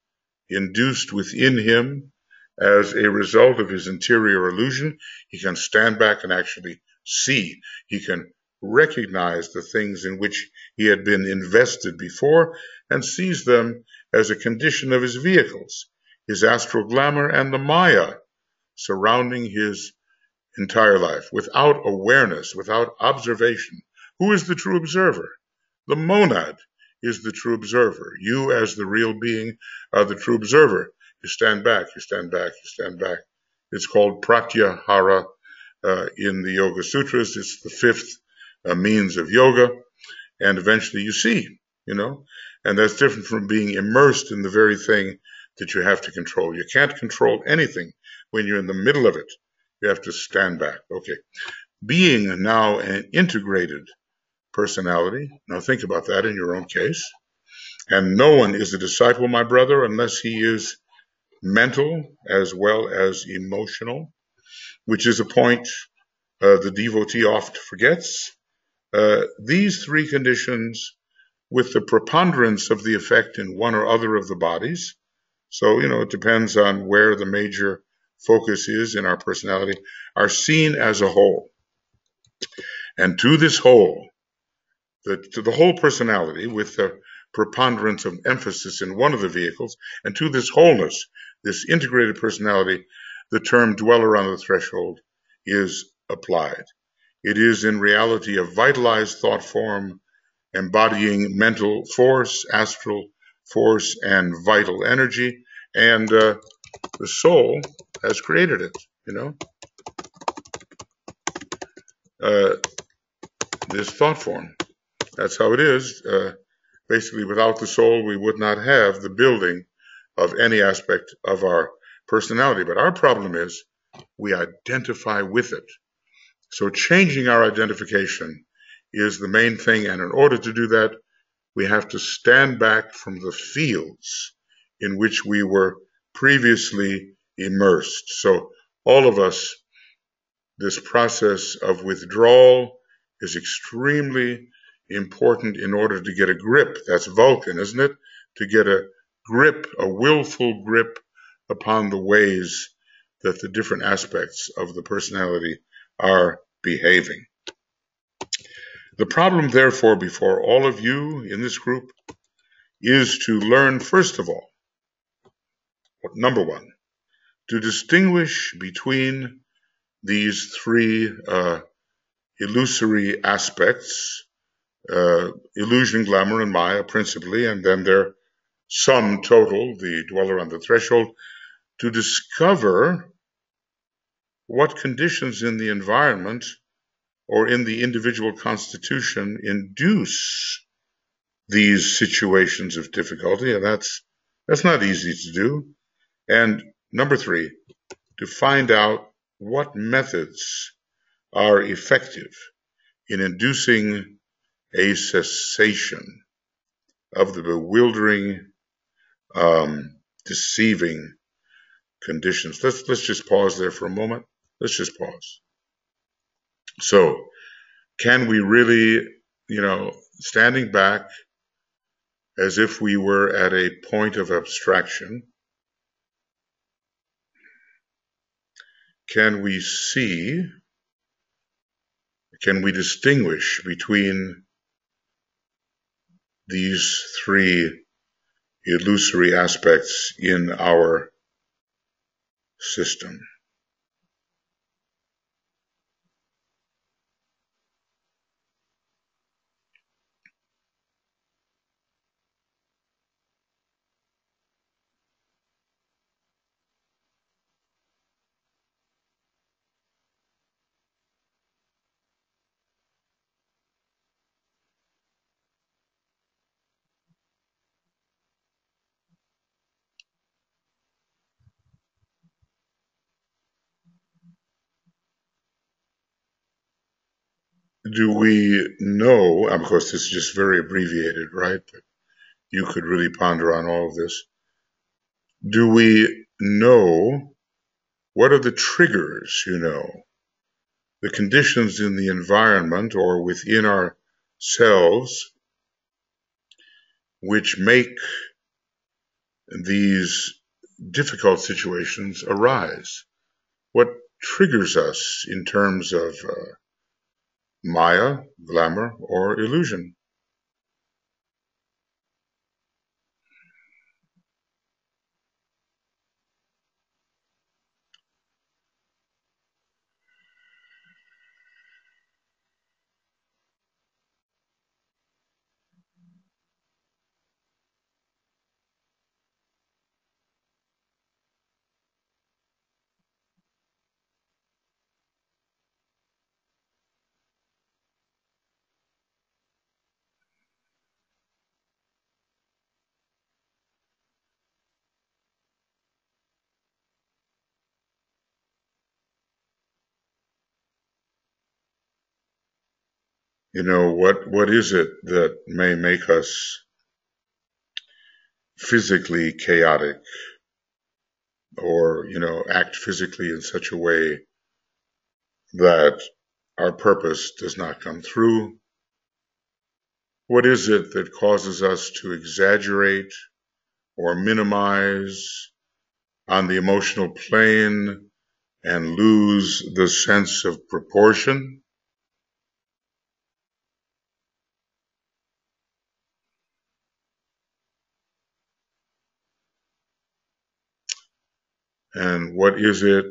induced within him as a result of his interior illusion. He can stand back and actually see. He can recognize the things in which he had been invested before and sees them as a condition of his vehicles, his astral glamour and the Maya surrounding his entire life, without awareness, without observation. Who is the true observer? The monad is the true observer. You, as the real being, are the true observer. You stand back, you stand back, you stand back. It's called pratyahara uh, in the Yoga Sutras. It's the fifth uh, means of yoga. And eventually you see, you know, and that's different from being immersed in the very thing that you have to control. You can't control anything when you're in the middle of it. You have to stand back. Okay. Being now an integrated personality, now think about that in your own case. And no one is a disciple, my brother, unless he is mental as well as emotional, which is a point uh, the devotee oft forgets. Uh, these three conditions, with the preponderance of the effect in one or other of the bodies, so, you know, it depends on where the major focus is in our personality, are seen as a whole. And to this whole, the, to the whole personality, with the preponderance of emphasis in one of the vehicles, and to this wholeness, this integrated personality, the term dweller on the threshold is applied. It is in reality a vitalized thought form embodying mental force, astral force, and vital energy, and uh, the soul has created it, you know. Uh, this thought form. That's how it is. Uh, basically, without the soul, we would not have the building of any aspect of our personality. But our problem is we identify with it. So changing our identification is the main thing. And in order to do that, we have to stand back from the fields in which we were previously immersed. So all of us, this process of withdrawal is extremely important in order to get a grip. That's Vulcan, isn't it? To get a grip, a willful grip upon the ways that the different aspects of the personality are behaving. The problem, therefore, before all of you in this group is to learn, first of all, number one, to distinguish between these three uh, illusory aspects, uh, illusion, glamour, and Maya principally, and then their sum total, the dweller on the threshold, to discover what conditions in the environment or in the individual constitution induce these situations of difficulty, and that's that's not easy to do. And number three, to find out what methods are effective in inducing a cessation of the bewildering, um, deceiving conditions. Let's let's just pause there for a moment. Let's just pause. So, can we really, you know, standing back as if we were at a point of abstraction, can we see, can we distinguish between these three illusory aspects in our system? Do we know, of course this is just very abbreviated, right? But you could really ponder on all of this. Do we know what are the triggers, you know, the conditions in the environment or within ourselves which make these difficult situations arise? What triggers us in terms of uh, Maya, glamour, or illusion? You know, what, what is it that may make us physically chaotic, or, you know, act physically in such a way that our purpose does not come through? What is it that causes us to exaggerate or minimize on the emotional plane and lose the sense of proportion? And what is it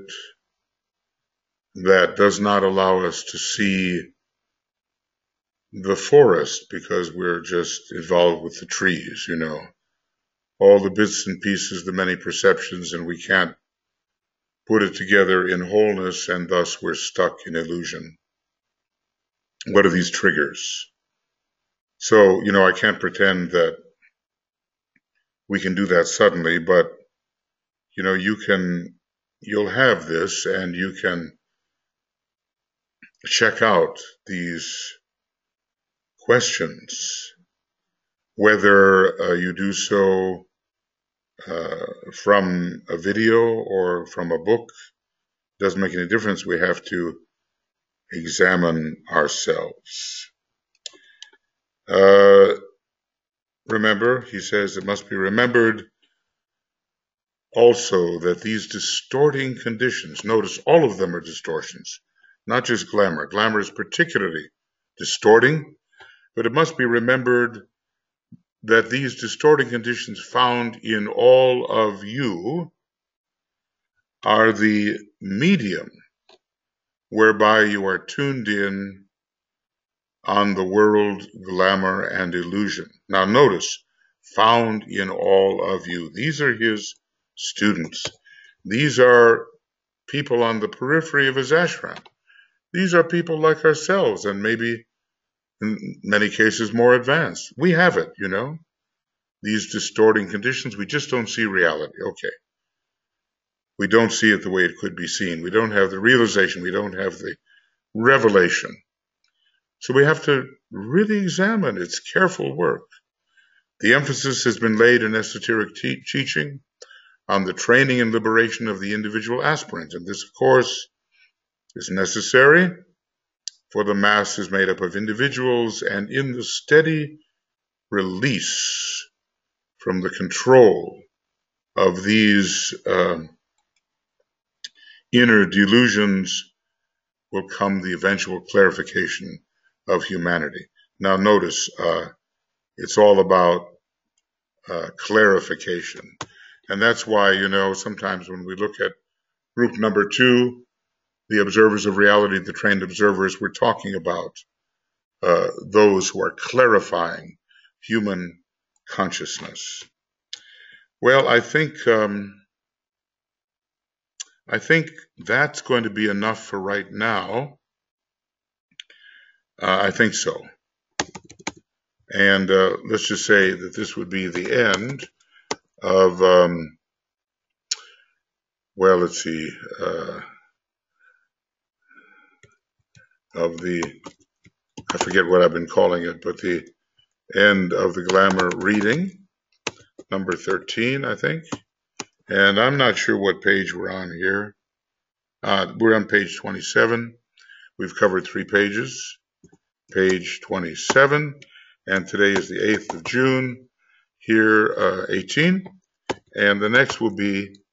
that does not allow us to see the forest because we're just involved with the trees, you know, all the bits and pieces, the many perceptions, and we can't put it together in wholeness, and thus we're stuck in illusion? What are these triggers? So, you know, I can't pretend that we can do that suddenly, but, you know, you can, you'll have this, and you can check out these questions, whether uh, you do so uh, from a video or from a book. Doesn't make any difference. We have to examine ourselves. Uh, remember, he says, it must be remembered also that these distorting conditions, notice all of them are distortions, not just glamour. Glamour is particularly distorting, but it must be remembered that these distorting conditions found in all of you are the medium whereby you are tuned in on the world, glamour, and illusion. Now notice, found in all of you. These are his students. These are people on the periphery of his ashram. These are people like ourselves, and maybe in many cases more advanced. We have it, you know, these distorting conditions. We just don't see reality. Okay. We don't see it the way it could be seen. We don't have the realization. We don't have the revelation. So we have to really examine. It's careful work. The emphasis has been laid in esoteric te teaching on the training and liberation of the individual aspirant. And this, of course, is necessary, for the mass is made up of individuals, and in the steady release from the control of these uh, inner delusions will come the eventual clarification of humanity. Now notice, uh, it's all about uh, clarification. And that's why, you know, sometimes when we look at group number two, the observers of reality, the trained observers, we're talking about uh, those who are clarifying human consciousness. Well, I think um, I think that's going to be enough for right now. Uh, I think so. And uh, let's just say that this would be the end of, um, well, let's see, uh, of the, I forget what I've been calling it, but the end of the glamour reading, number thirteen, I think. And I'm not sure what page we're on here. Uh, we're on page twenty-seven. We've covered three pages. Page twenty-seven. And today is the eighth of June. Here, uh, eighteen. And the next will be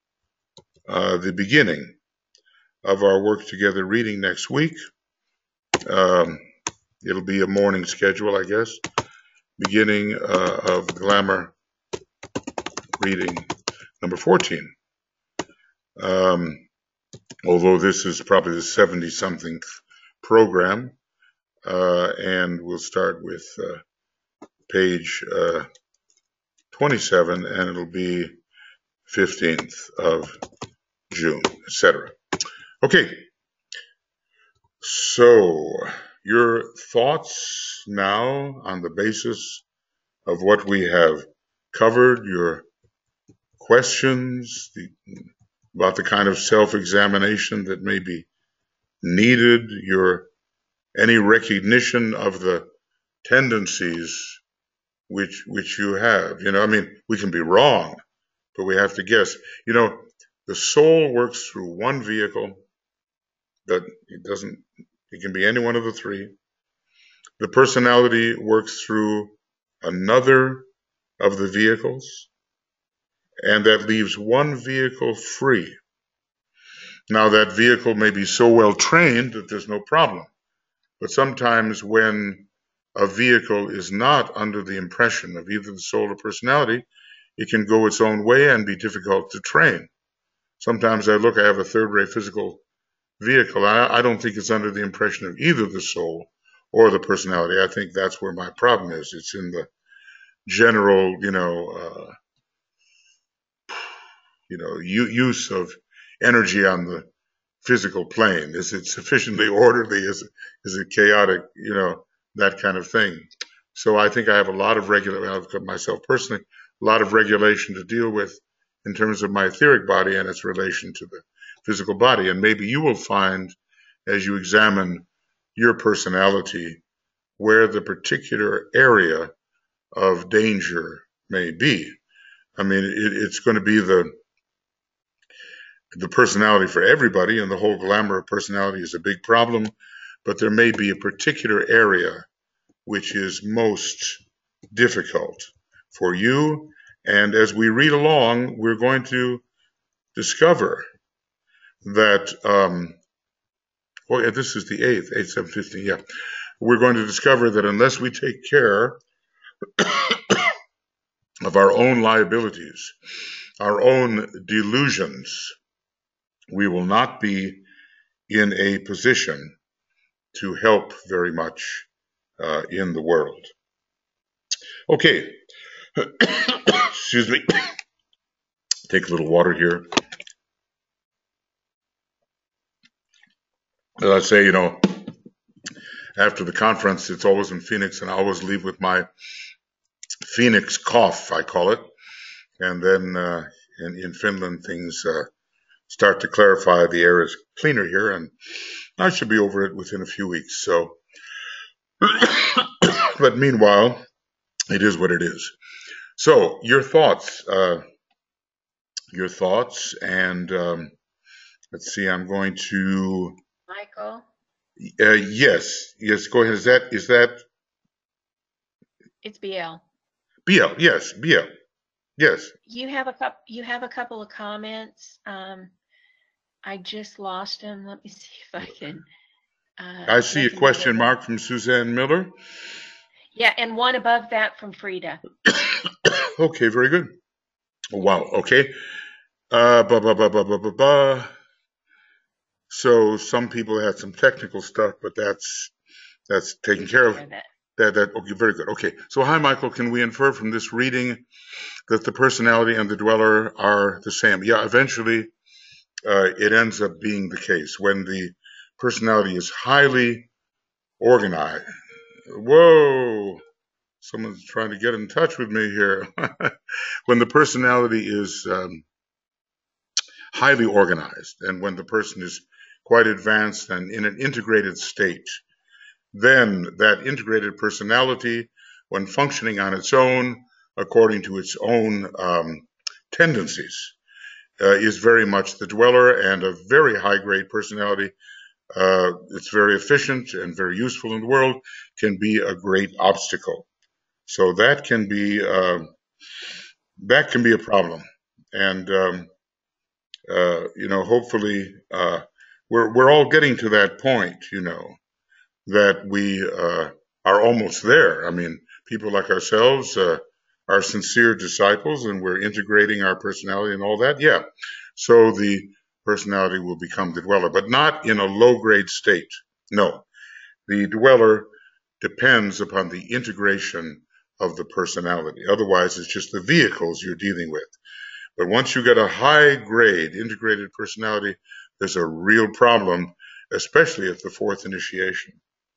uh, the beginning of our work together reading next week. Um, it'll be a morning schedule, I guess. Beginning uh, of Glamour reading number fourteen. Um, although this is probably the seventy-something program, uh, and we'll start with uh, page uh, twenty-seven, and it'll be fifteenth of June, et cetera. Okay, so your thoughts now on the basis of what we have covered, your questions the, about the kind of self-examination that may be needed, your any recognition of the tendencies which which you have. You know, I mean, we can be wrong, but we have to guess. You know, the soul works through one vehicle, that it doesn't, it can be any one of the three. The personality works through another of the vehicles, and that leaves one vehicle free. Now, that vehicle may be so well trained that there's no problem. But sometimes when a vehicle is not under the impression of either the soul or personality, it can go its own way and be difficult to train. Sometimes I look, I have a third-rate physical vehicle. I, I don't think it's under the impression of either the soul or the personality. I think that's where my problem is. It's in the general, you know, uh, you know, use of energy on the physical plane. Is it sufficiently orderly? Is it, is it chaotic? You know, that kind of thing. So I think I have a lot of regulation, myself personally, a lot of regulation to deal with in terms of my etheric body and its relation to the physical body. And maybe you will find, as you examine your personality, where the particular area of danger may be. I mean, it, it's going to be the the personality for everybody, and the whole glamour of personality is a big problem, but there may be a particular area which is most difficult for you. And as we read along, we're going to discover that, um, oh yeah, this is the eighth, eight, seven, fifteen, yeah. We're going to discover that unless we take care of our own liabilities, our own delusions, we will not be in a position to help very much uh, in the world. Okay, excuse me, take a little water here. As I say, you know, after the conference, it's always in Phoenix, and I always leave with my Phoenix cough, I call it. And then uh, in, in Finland, things uh, start to clarify. The air is cleaner here, and I should be over it within a few weeks. So, but meanwhile, it is what it is. So, your thoughts, uh, your thoughts, and um, let's see. I'm going to. Michael. Uh, yes, yes. Go ahead. Is that is that? It's B L. B L. Yes, B L. Yes. You have a couple. You have a couple of comments. Um, I just lost them. Let me see if I can. Uh, I see a question mark from Suzanne Miller. Yeah, and one above that from Frida. Okay, very good. Wow. Okay. Uh, ba ba ba ba ba ba ba. So some people had some technical stuff, but that's that's taken care of. That. That that okay, very good. Okay. So hi, Michael. Can we infer from this reading that the personality and the dweller are the same? Yeah. Eventually, uh, it ends up being the case when the personality is highly organized. Whoa. Someone's trying to get in touch with me here. When the personality is um, highly organized, and when the person is quite advanced and in an integrated state, then that integrated personality, when functioning on its own, according to its own um, tendencies, uh, is very much the dweller, and a very high-grade personality. Uh, it's very efficient and very useful in the world, can be a great obstacle. So that can be uh, that can be a problem, and um, uh, you know, hopefully, uh, we're, we're all getting to that point, you know, that we uh, are almost there. I mean, people like ourselves uh, are sincere disciples and we're integrating our personality and all that. Yeah. So the personality will become the dweller, but not in a low grade state. No, the dweller depends upon the integration of the personality. Otherwise, it's just the vehicles you're dealing with. But once you get a high grade integrated personality, there's a real problem, especially at the fourth initiation.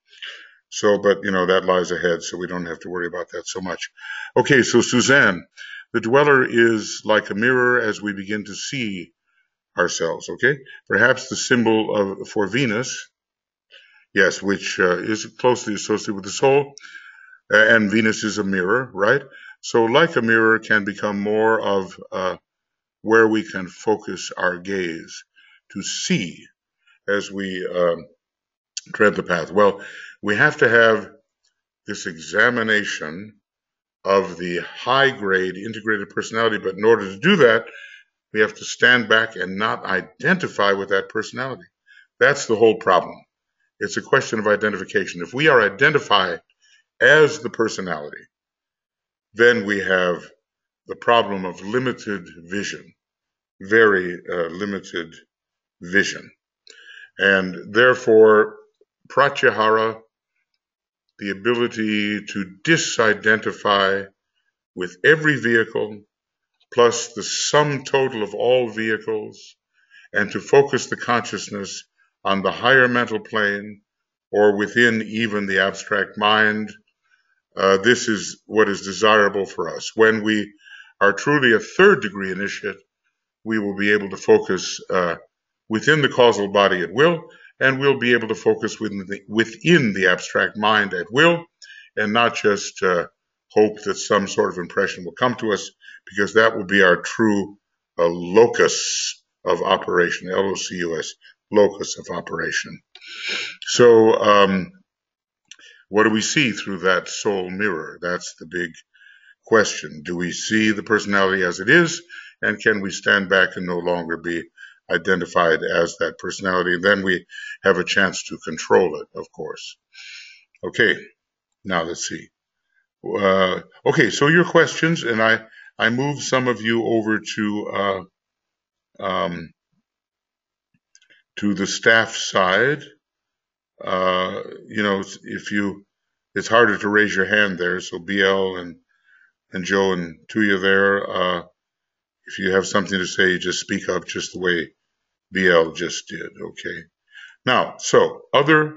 So, but you know, that lies ahead, so we don't have to worry about that so much. Okay, so Suzanne, the dweller is like a mirror as we begin to see ourselves, okay? Perhaps the symbol of for Venus, yes, which uh, is closely associated with the soul, uh, and Venus is a mirror, right? So like a mirror can become more of uh, where we can focus our gaze to see as we uh, tread the path. Well, we have to have this examination of the high grade integrated personality, but in order to do that, we have to stand back and not identify with that personality. That's the whole problem. It's a question of identification. If we are identified as the personality, then we have the problem of limited vision, very uh, limited vision. And therefore, pratyahara, the ability to disidentify with every vehicle, plus the sum total of all vehicles, and to focus the consciousness on the higher mental plane or within even the abstract mind. Uh, this is what is desirable for us. When we are truly a third degree initiate, we will be able to focus uh, within the causal body at will, and we'll be able to focus within the, within the abstract mind at will, and not just uh, hope that some sort of impression will come to us, because that will be our true uh, locus of operation, L O C U S, locus of operation. So um, what do we see through that soul mirror? That's the big question. Do we see the personality as it is, and can we stand back and no longer be identified as that personality? And then we have a chance to control it, of course. Okay, now let's see. Uh, okay, so your questions, and I, I moved some of you over to uh, um, to the staff side. Uh, you know, if you, it's harder to raise your hand there. So B L and and Joe and Tuya there. Uh, if you have something to say, just speak up, just the way B L just did. Okay. Now, so other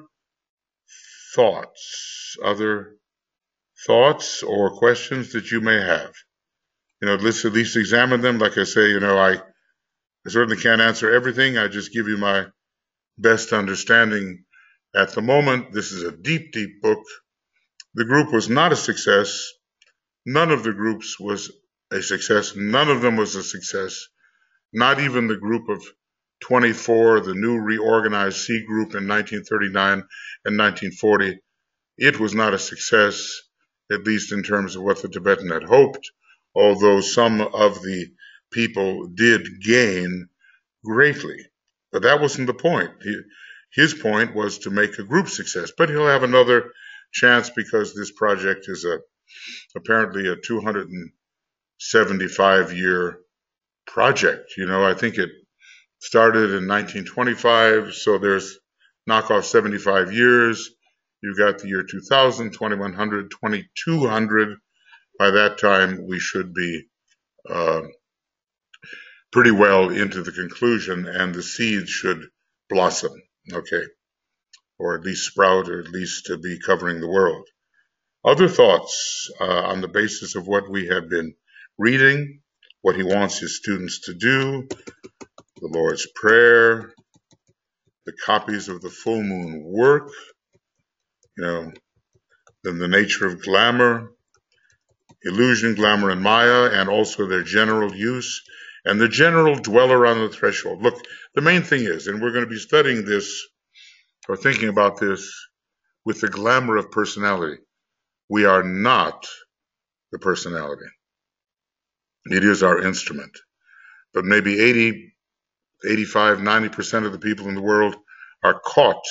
thoughts, other thoughts or questions that you may have. You know, let's at least examine them. Like I say, you know, I, I certainly can't answer everything. I just give you my best understanding at the moment. This is a deep, deep book. The group was not a success. None of the groups was a success. None of them was a success. Not even the group of twenty-four, the new reorganized C group in nineteen thirty-nine and nineteen forty. It was not a success, at least in terms of what the Tibetan had hoped, although some of the people did gain greatly. But that wasn't the point. He, his point was to make a group success, but he'll have another chance because this project is a apparently a two hundred seventy-five year project. You know, I think it started in nineteen twenty-five, so there's knock off seventy-five years. You got the year two thousand, twenty-one hundred, twenty-two hundred. By that time, we should be uh, pretty well into the conclusion, and the seeds should blossom, okay, or at least sprout, or at least to be covering the world. Other thoughts uh, on the basis of what we have been reading, what he wants his students to do, the Lord's Prayer, the copies of the full moon work, you know, then the nature of glamour, illusion, glamour, and Maya, and also their general use, and the general dweller on the threshold. Look, the main thing is, and we're going to be studying this or thinking about this with the glamour of personality. We are not the personality. It is our instrument. But maybe eighty eighty-five, ninety percent of the people in the world are caught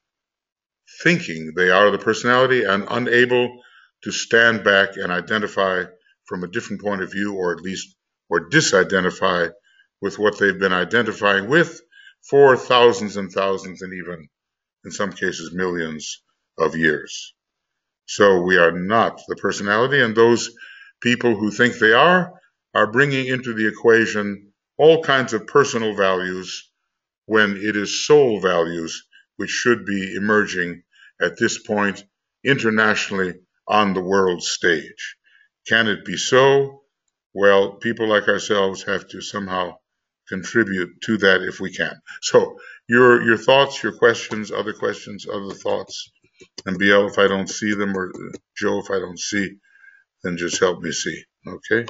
thinking they are the personality and unable to stand back and identify from a different point of view, or at least, or disidentify with what they've been identifying with for thousands and thousands and even, in some cases, millions of years. So we are not the personality, and those people who think they are are bringing into the equation all kinds of personal values when it is soul values which should be emerging at this point internationally on the world stage. Can it be so? Well, people like ourselves have to somehow contribute to that if we can. So your your thoughts, your questions, other questions, other thoughts, and B L, if I don't see them, or Joe, if I don't see, then just help me see, okay?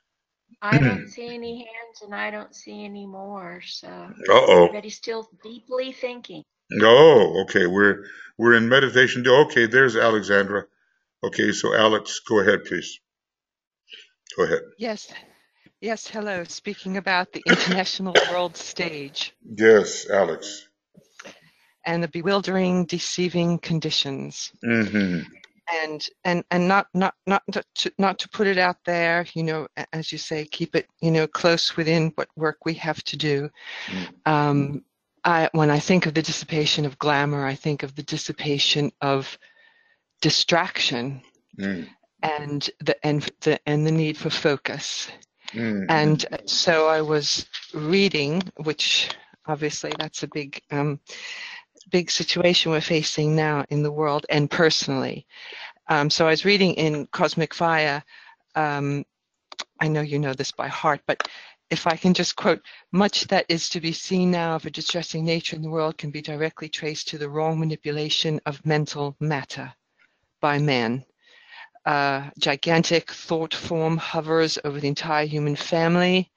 I don't see any hands and I don't see any more, so Uh-oh. everybody's still deeply thinking. Oh, okay, we're we're in meditation. Okay, there's Alexandra. Okay, so Alex, go ahead, please. Go ahead. Yes, yes, hello. Speaking about the international world stage. Yes, Alex. And the bewildering, deceiving conditions. Mm-hmm. And and and not not not to not to put it out there, you know, as you say, keep it, you know, close within what work we have to do. Mm. Um, I when I think of the dissipation of glamour, I think of the dissipation of distraction. Mm. and the and the and the need for focus. Mm-hmm. And so I was reading, which obviously that's a big um, big situation we're facing now in the world and personally. Um, so I was reading in Cosmic Fire. Um, I know you know this by heart, but if I can just quote, much that is to be seen now of a distressing nature in the world can be directly traced to the wrong manipulation of mental matter by man. Uh, gigantic thought form hovers over the entire human family.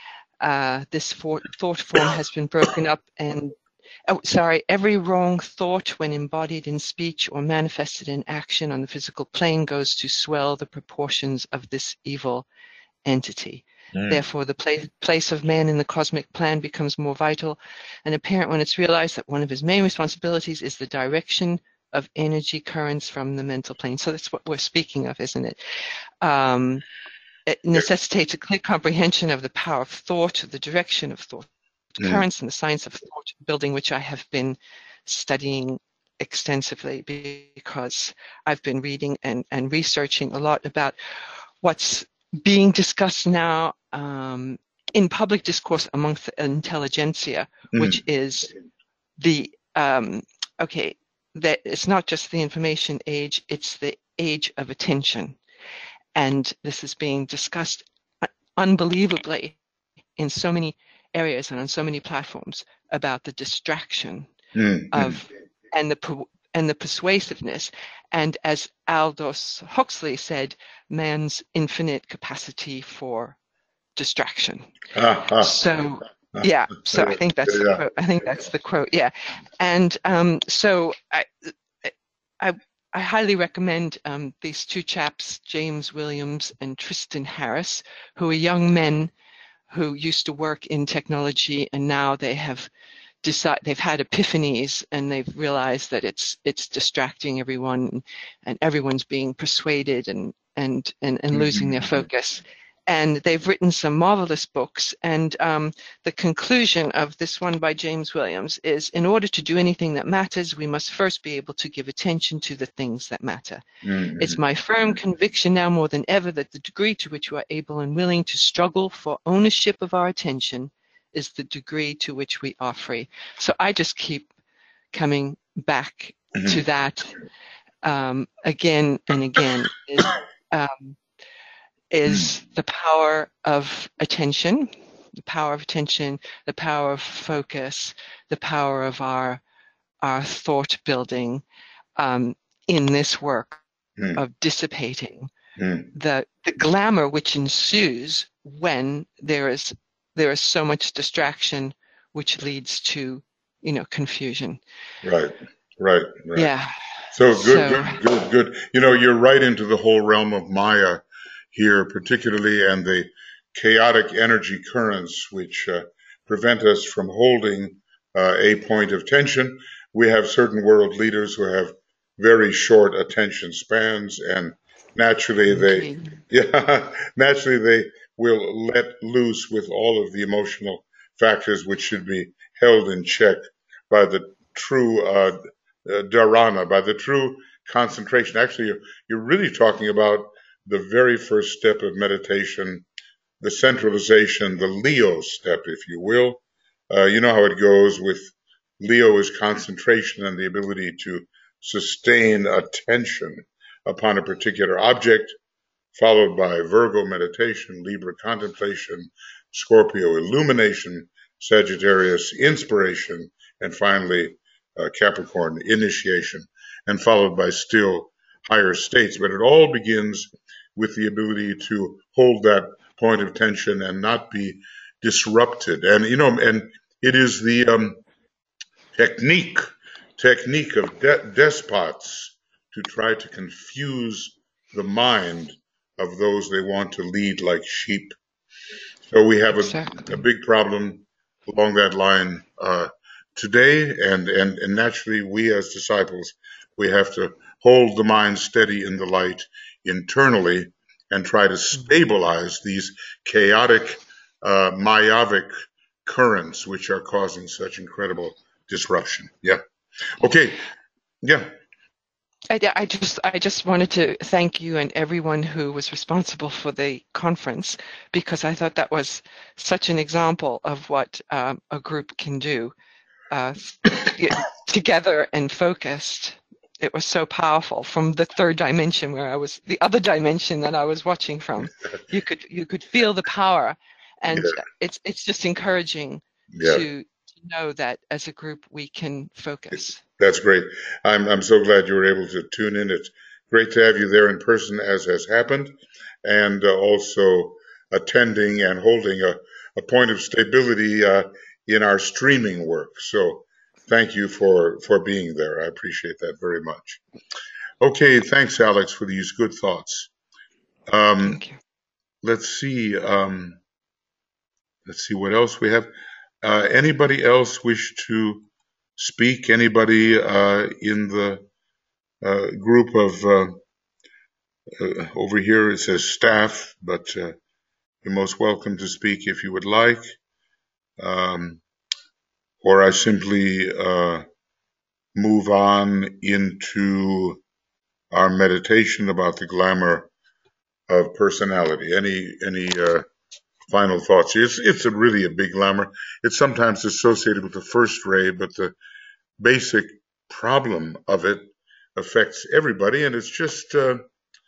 Uh, this for, thought form has been broken up and, oh, sorry, every wrong thought when embodied in speech or manifested in action on the physical plane goes to swell the proportions of this evil entity. Mm. Therefore, the place, place of man in the cosmic plan becomes more vital and apparent when it's realized that one of his main responsibilities is the direction of energy currents from the mental plane. So that's what we're speaking of, isn't it? Um, it necessitates a clear comprehension of the power of thought, the direction of thought mm. currents, and the science of thought building, which I have been studying extensively because I've been reading and, and researching a lot about what's being discussed now um, in public discourse amongst the intelligentsia, mm. which is the, um, okay, that it's not just the information age, it's the age of attention. And this is being discussed unbelievably in so many areas and on so many platforms about the distraction mm-hmm. of and the and the persuasiveness. And as Aldous Huxley said, man's infinite capacity for distraction. Ah, ah. So yeah, so I think that's the yeah. quote. I think that's the quote. Yeah, and um, so I, I, I highly recommend um, these two chaps, James Williams and Tristan Harris, who are young men who used to work in technology, and now they have decided they've had epiphanies, and they've realized that it's it's distracting everyone, and, and everyone's being persuaded and and and, and losing mm-hmm. their focus. And they've written some marvelous books. And um, the conclusion of this one by James Williams is, in order to do anything that matters, we must first be able to give attention to the things that matter. Mm-hmm. It's my firm conviction now more than ever that the degree to which we are able and willing to struggle for ownership of our attention is the degree to which we are free. So I just keep coming back mm-hmm. to that um, again and again. Is, um, is the power of attention, the power of attention, the power of focus, the power of our our thought building um, in this work mm. of dissipating mm. the the glamour which ensues when there is there is so much distraction, which leads to, you know, confusion. Right, right, right. Yeah. So good, so, good, good, good. You know, you're right into the whole realm of Maya here, particularly, and the chaotic energy currents which uh, prevent us from holding uh, a point of tension. We have certain world leaders who have very short attention spans, and naturally they, yeah, naturally they will let loose with all of the emotional factors which should be held in check by the true uh, uh, dharana, by the true concentration. Actually, you're, you're really talking about the very first step of meditation, the centralization, the Leo step, if you will. Uh, you know how it goes with Leo is concentration and the ability to sustain attention upon a particular object, followed by Virgo meditation, Libra contemplation, Scorpio illumination, Sagittarius inspiration, and finally uh, Capricorn initiation, and followed by still higher states. But it all begins with the ability to hold that point of tension and not be disrupted. And, you know, and it is the um, technique, technique of de- despots to try to confuse the mind of those they want to lead like sheep. So we have a, Exactly. a big problem along that line uh, today, and, and, and naturally we as disciples, we have to hold the mind steady in the light internally and try to stabilize these chaotic, uh, Mayavic currents which are causing such incredible disruption. Yeah. Okay. Yeah. I, I just I just wanted to thank you and everyone who was responsible for the conference, because I thought that was such an example of what um, a group can do uh, together and focused. It was so powerful from the third dimension where I was, the other dimension that I was watching from. You could you could feel the power, and Yeah. it's it's just encouraging Yeah. to, to know that as a group we can focus. That's great. I'm I'm so glad you were able to tune in. It's great to have you there in person, as has happened, and uh, also attending and holding a, a point of stability uh, in our streaming work. So thank you for, for being there. I appreciate that very much. Okay, thanks, Alex, for these good thoughts. Um, Thank you. let's see. Um, let's see what else we have. Uh, anybody else wish to speak? Anybody uh, in the uh, group of uh, uh, over here? It says staff, but uh, you're most welcome to speak if you would like. Um, or I simply uh, move on into our meditation about the glamour of personality. Any any uh, final thoughts? It's it's a really a big glamour. It's sometimes associated with the first ray, but the basic problem of it affects everybody, and it's just uh,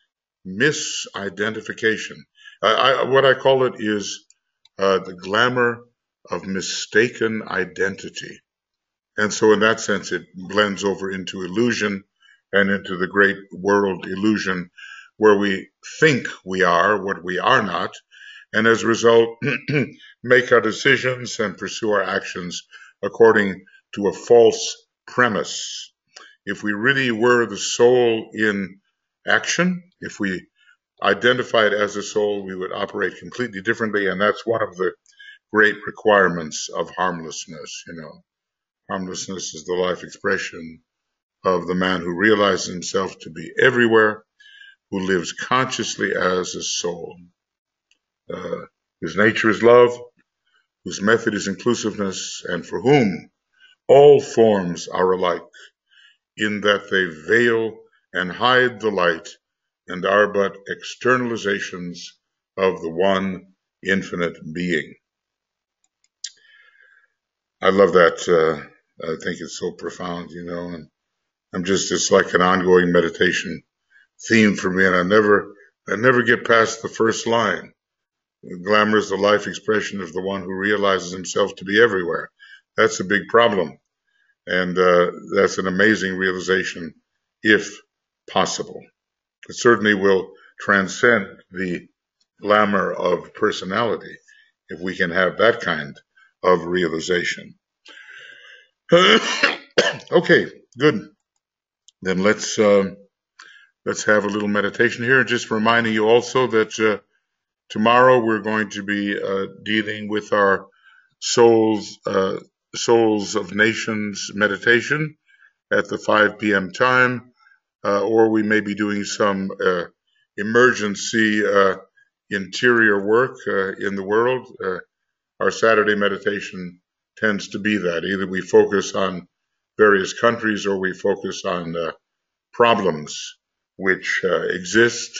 misidentification. I, I, what I call it is uh, the glamour of mistaken identity. And so in that sense, it blends over into illusion and into the great world illusion where we think we are what we are not, and as a result, make our decisions and pursue our actions according to a false premise. If we really were the soul in action, if we identified as a soul, we would operate completely differently, and that's one of the great requirements of harmlessness. You know, harmlessness is the life expression of the man who realizes himself to be everywhere, who lives consciously as a soul, uh, whose nature is love, whose method is inclusiveness, and for whom all forms are alike, in that they veil and hide the light and are but externalizations of the one infinite being. I love that. Uh, I think it's so profound, you know, and I'm just, it's like an ongoing meditation theme for me, and I never, I never get past the first line. Glamour is the life expression of the one who realizes himself to be everywhere. That's a big problem. And uh, that's an amazing realization, if possible. It certainly will transcend the glamour of personality if we can have that kind of realization. Okay, good. Then let's um, let's have a little meditation here. Just reminding you also that uh, tomorrow we're going to be uh, dealing with our Souls, uh, Souls of Nations meditation at the five p m time, uh, or we may be doing some uh, emergency uh, interior work uh, in the world. Uh, our Saturday meditation tends to be that. Either we focus on various countries or we focus on uh, problems which uh, exist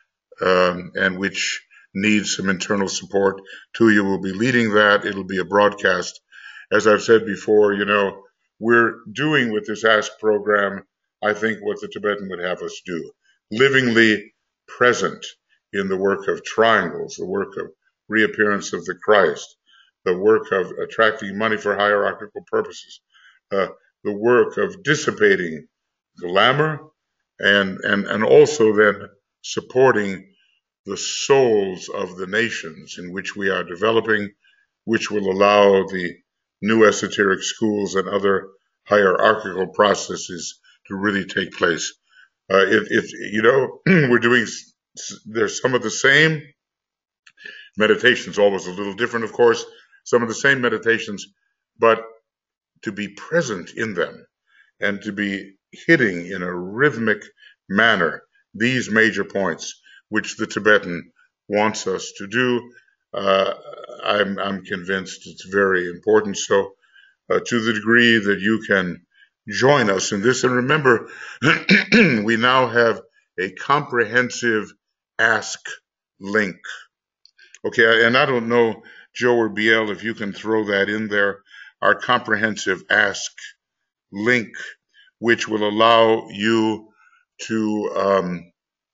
um, and which need some internal support. Tuya will be leading that. It'll be a broadcast. As I've said before, you know, we're doing with this Ask program, I think, what the Tibetan would have us do. Livingly present in the work of triangles, the work of reappearance of the Christ, the work of attracting money for hierarchical purposes, uh, the work of dissipating glamour, and, and, and also then supporting the souls of the nations in which we are developing, which will allow the new esoteric schools and other hierarchical processes to really take place. Uh, it, it, you know, we're doing, there's some of the same meditations, always a little different, of course, some of the same meditations, but to be present in them and to be hitting in a rhythmic manner these major points, which the Tibetan wants us to do. Uh, I'm, I'm convinced it's very important. So uh, to the degree that you can join us in this, and remember, we now have a comprehensive Ask link. Okay, and I don't know, Joe or B L, if you can throw that in there, our comprehensive Ask link, which will allow you to um,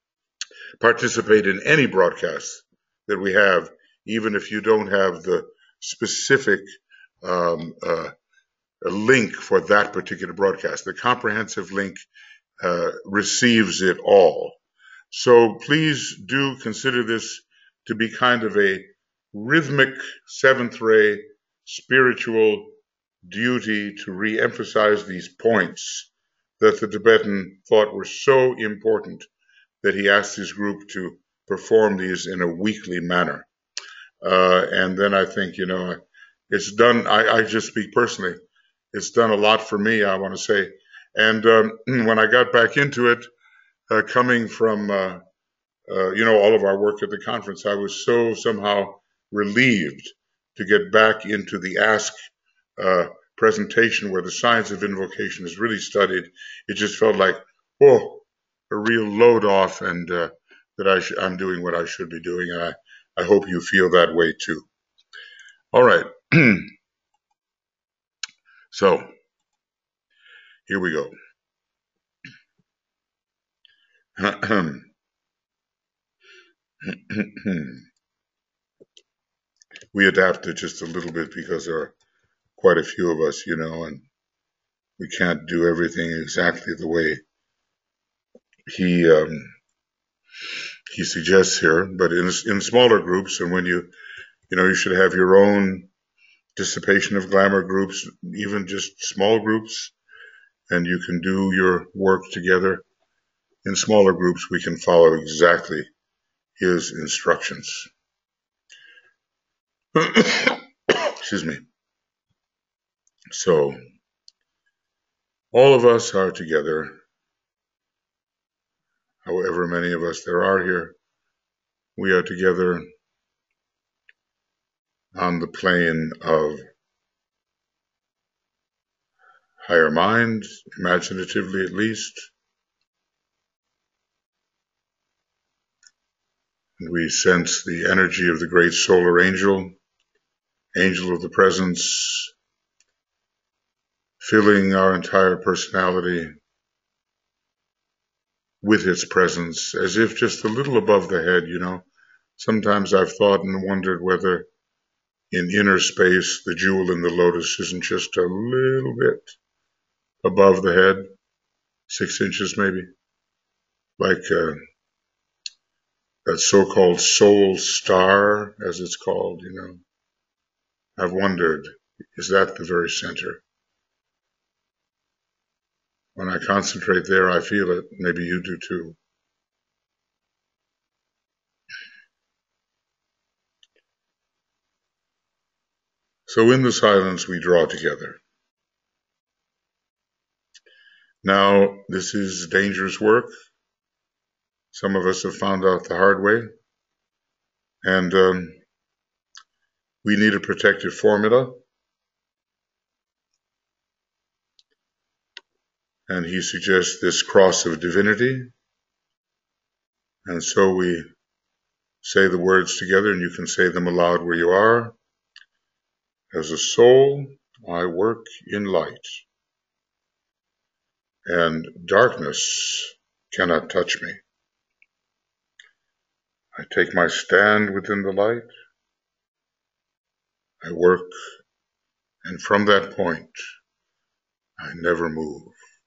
participate in any broadcast that we have, even if you don't have the specific um, uh, link for that particular broadcast. The comprehensive link uh, receives it all. So please do consider this to be kind of a rhythmic seventh ray spiritual duty to re-emphasize these points that the Tibetan thought were so important that he asked his group to perform these in a weekly manner. Uh, and then I think, you know, it's done, I, I just speak personally, it's done a lot for me, I want to say. And um, when I got back into it, uh, coming from, uh, uh, you know, all of our work at the conference, I was so somehow relieved to get back into the Ask uh, presentation where the science of invocation is really studied. It just felt like, oh, a real load off, and uh, that I sh- I'm doing what I should be doing, and I, I hope you feel that way too. All right. So, here we go. We adapted just a little bit because there are quite a few of us, you know, and we can't do everything exactly the way he um, he suggests here, but in in smaller groups, and when you you know you should have your own dissipation of glamour groups, even just small groups, and you can do your work together. In smaller groups, we can follow exactly his instructions. Excuse me. So, all of us are together, however many of us there are here. We are together on the plane of higher mind, imaginatively at least. And we sense the energy of the great solar angel, angel of the presence, filling our entire personality with its presence, as if just a little above the head, you know. Sometimes I've thought and wondered whether in inner space the jewel in the lotus isn't just a little bit above the head, six inches maybe, like uh, that so-called soul star, as it's called, you know. I've wondered, is that the very center? When I concentrate there, I feel it. Maybe you do too. So in the silence we draw together. Now, this is dangerous work. Some of us have found out the hard way. And um, we need a protective formula. And he suggests this cross of divinity. And so we say the words together, and you can say them aloud where you are. As a soul, I work in light, and darkness cannot touch me. I take my stand within the light. I work, and from that point, I never move.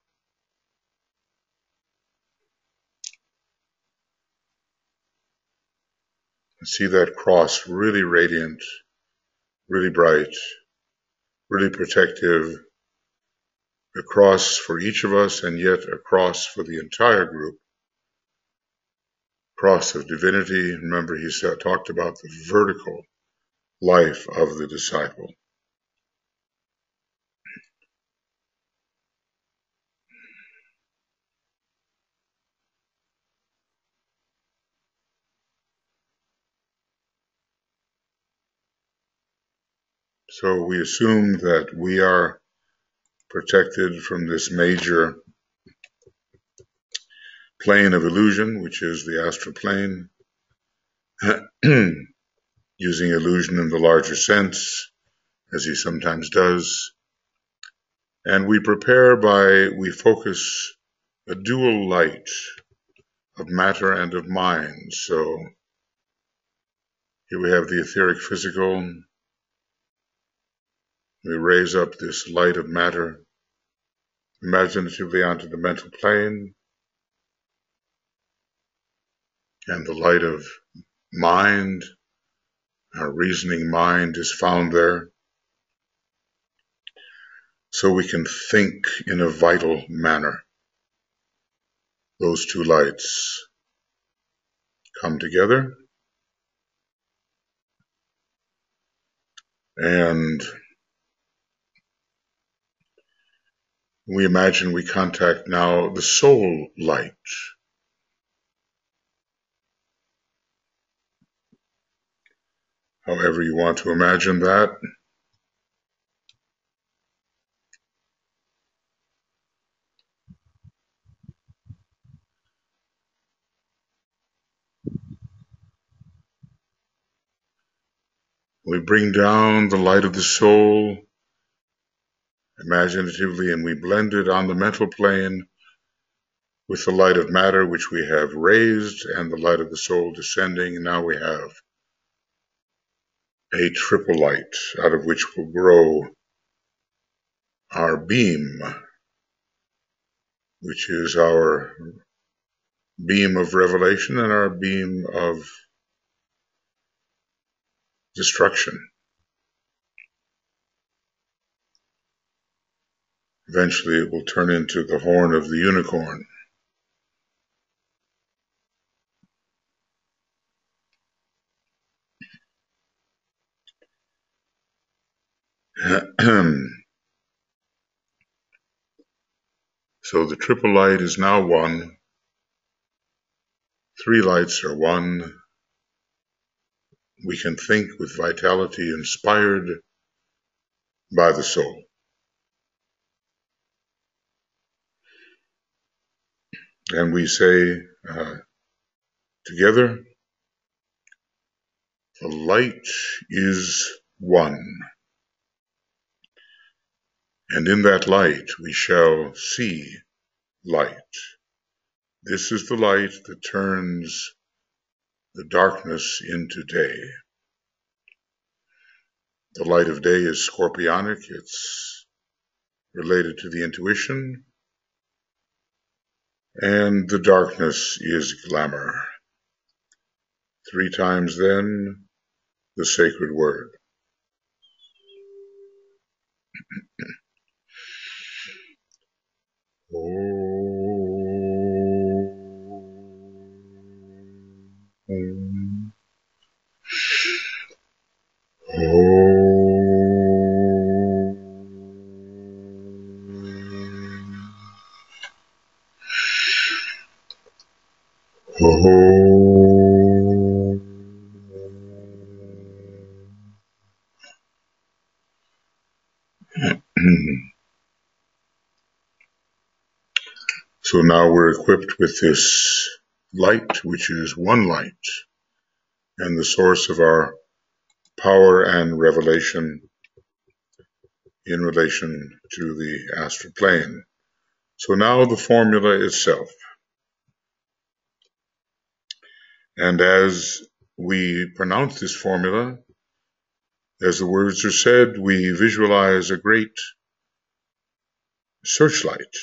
And see that cross really radiant, really bright, really protective, a cross for each of us, and yet a cross for the entire group. Cross of divinity. Remember, he said, talked about the vertical life of the disciple. So we assume that we are protected from this major plane of illusion, which is the astral plane, using illusion in the larger sense, as he sometimes does. And we prepare by, we focus a dual light of matter and of mind. So here we have the etheric physical. We raise up this light of matter imaginatively onto the mental plane, and the light of mind, our reasoning mind, is found there. So we can think in a vital manner. Those two lights come together, and we imagine we contact now the soul light. However you want to imagine that. We bring down the light of the soul imaginatively, and we blend it on the mental plane with the light of matter, which we have raised, and the light of the soul descending. And now we have a triple light out of which will grow our beam, which is our beam of revelation and our beam of destruction. Eventually it will turn into the horn of the unicorn. So the triple light is now one. Three lights are one. We can think with vitality inspired by the soul. And we say uh, together, the light is one. And in that light we shall see light. This is the light that turns the darkness into day. The light of day is scorpionic. It's related to the intuition. And the darkness is glamour. Three times then, the sacred word. Om. Om. Oh. So now we're equipped with this light, which is one light, and the source of our power and revelation in relation to the astral plane. So now the formula itself. And as we pronounce this formula, as the words are said, we visualize a great searchlight,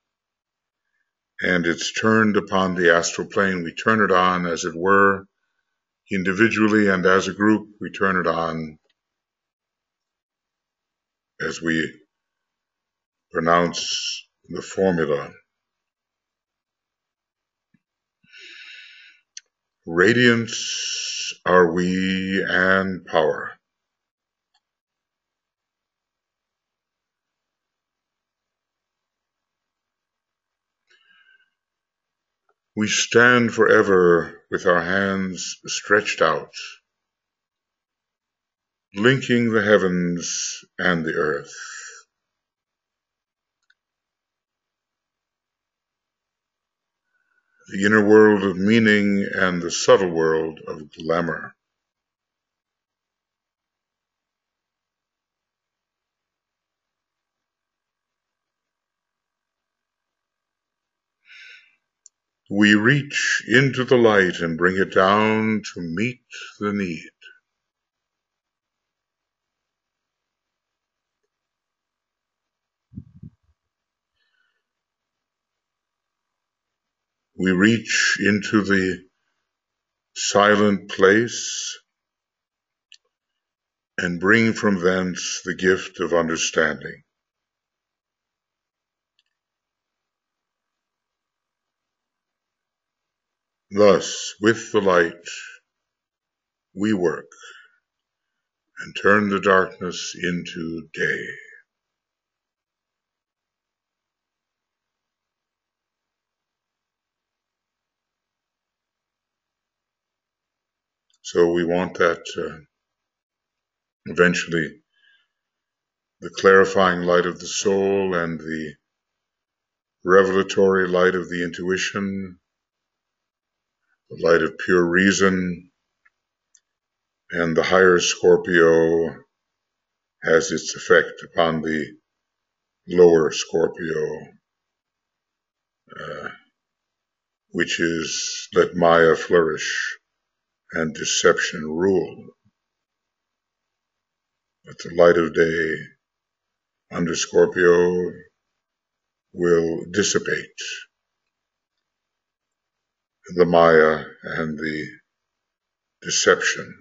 and it's turned upon the astral plane. We turn it on, as it were, individually, and as a group, we turn it on as we pronounce the formula. Radiance are we and power. We stand forever with our hands stretched out, linking the heavens and the earth. The inner world of meaning and the subtle world of glamour. We reach into the light and bring it down to meet the need. We reach into the silent place and bring from thence the gift of understanding. Thus, with the light, we work and turn the darkness into day. So we want that uh, eventually the clarifying light of the soul and the revelatory light of the intuition, the light of pure reason, and the higher Scorpio has its effect upon the lower Scorpio, uh, which is let Maya flourish and deception rule. But the light of day under Scorpio will dissipate the Maya and the deception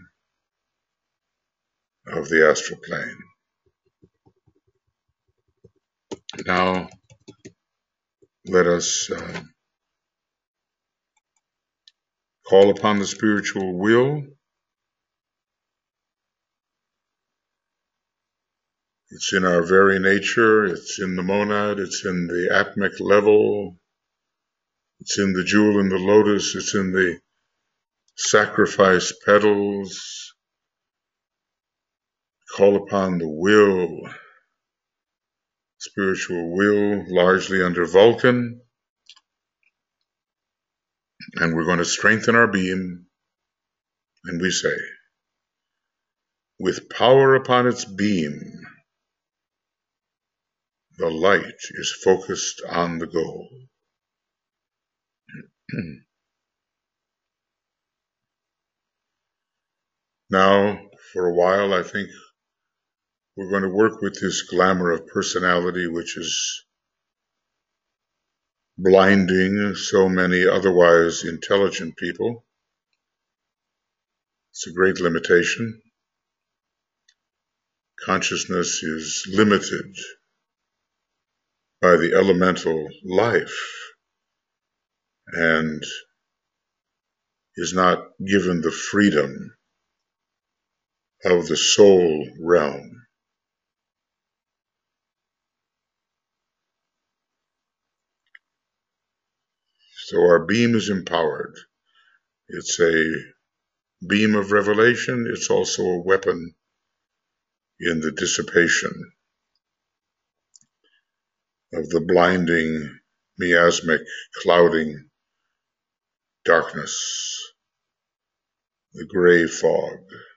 of the astral plane. Now, let us uh, call upon the spiritual will. It's in our very nature, it's in the monad, it's in the atmic level, it's in the jewel in the lotus, it's in the sacrifice petals. Call upon the will, spiritual will, largely under Vulcan, and we're going to strengthen our beam, and we say, with power upon its beam, the light is focused on the goal. Now, for a while, I think we're going to work with this glamour of personality, which is blinding so many otherwise intelligent people. It's a great limitation. Consciousness is limited by the elemental life and is not given the freedom of the soul realm. So our beam is empowered. It's a beam of revelation. It's also a weapon in the dissipation of the blinding, miasmic, clouding darkness, the gray fog.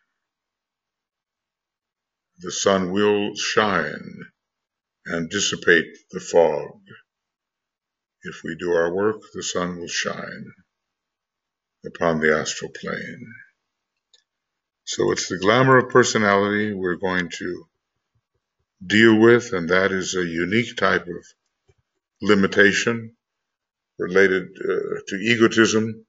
The sun will shine and dissipate the fog. If we do our work, the sun will shine upon the astral plane. So it's the glamour of personality we're going to deal with, and that is a unique type of limitation related uh, to egotism.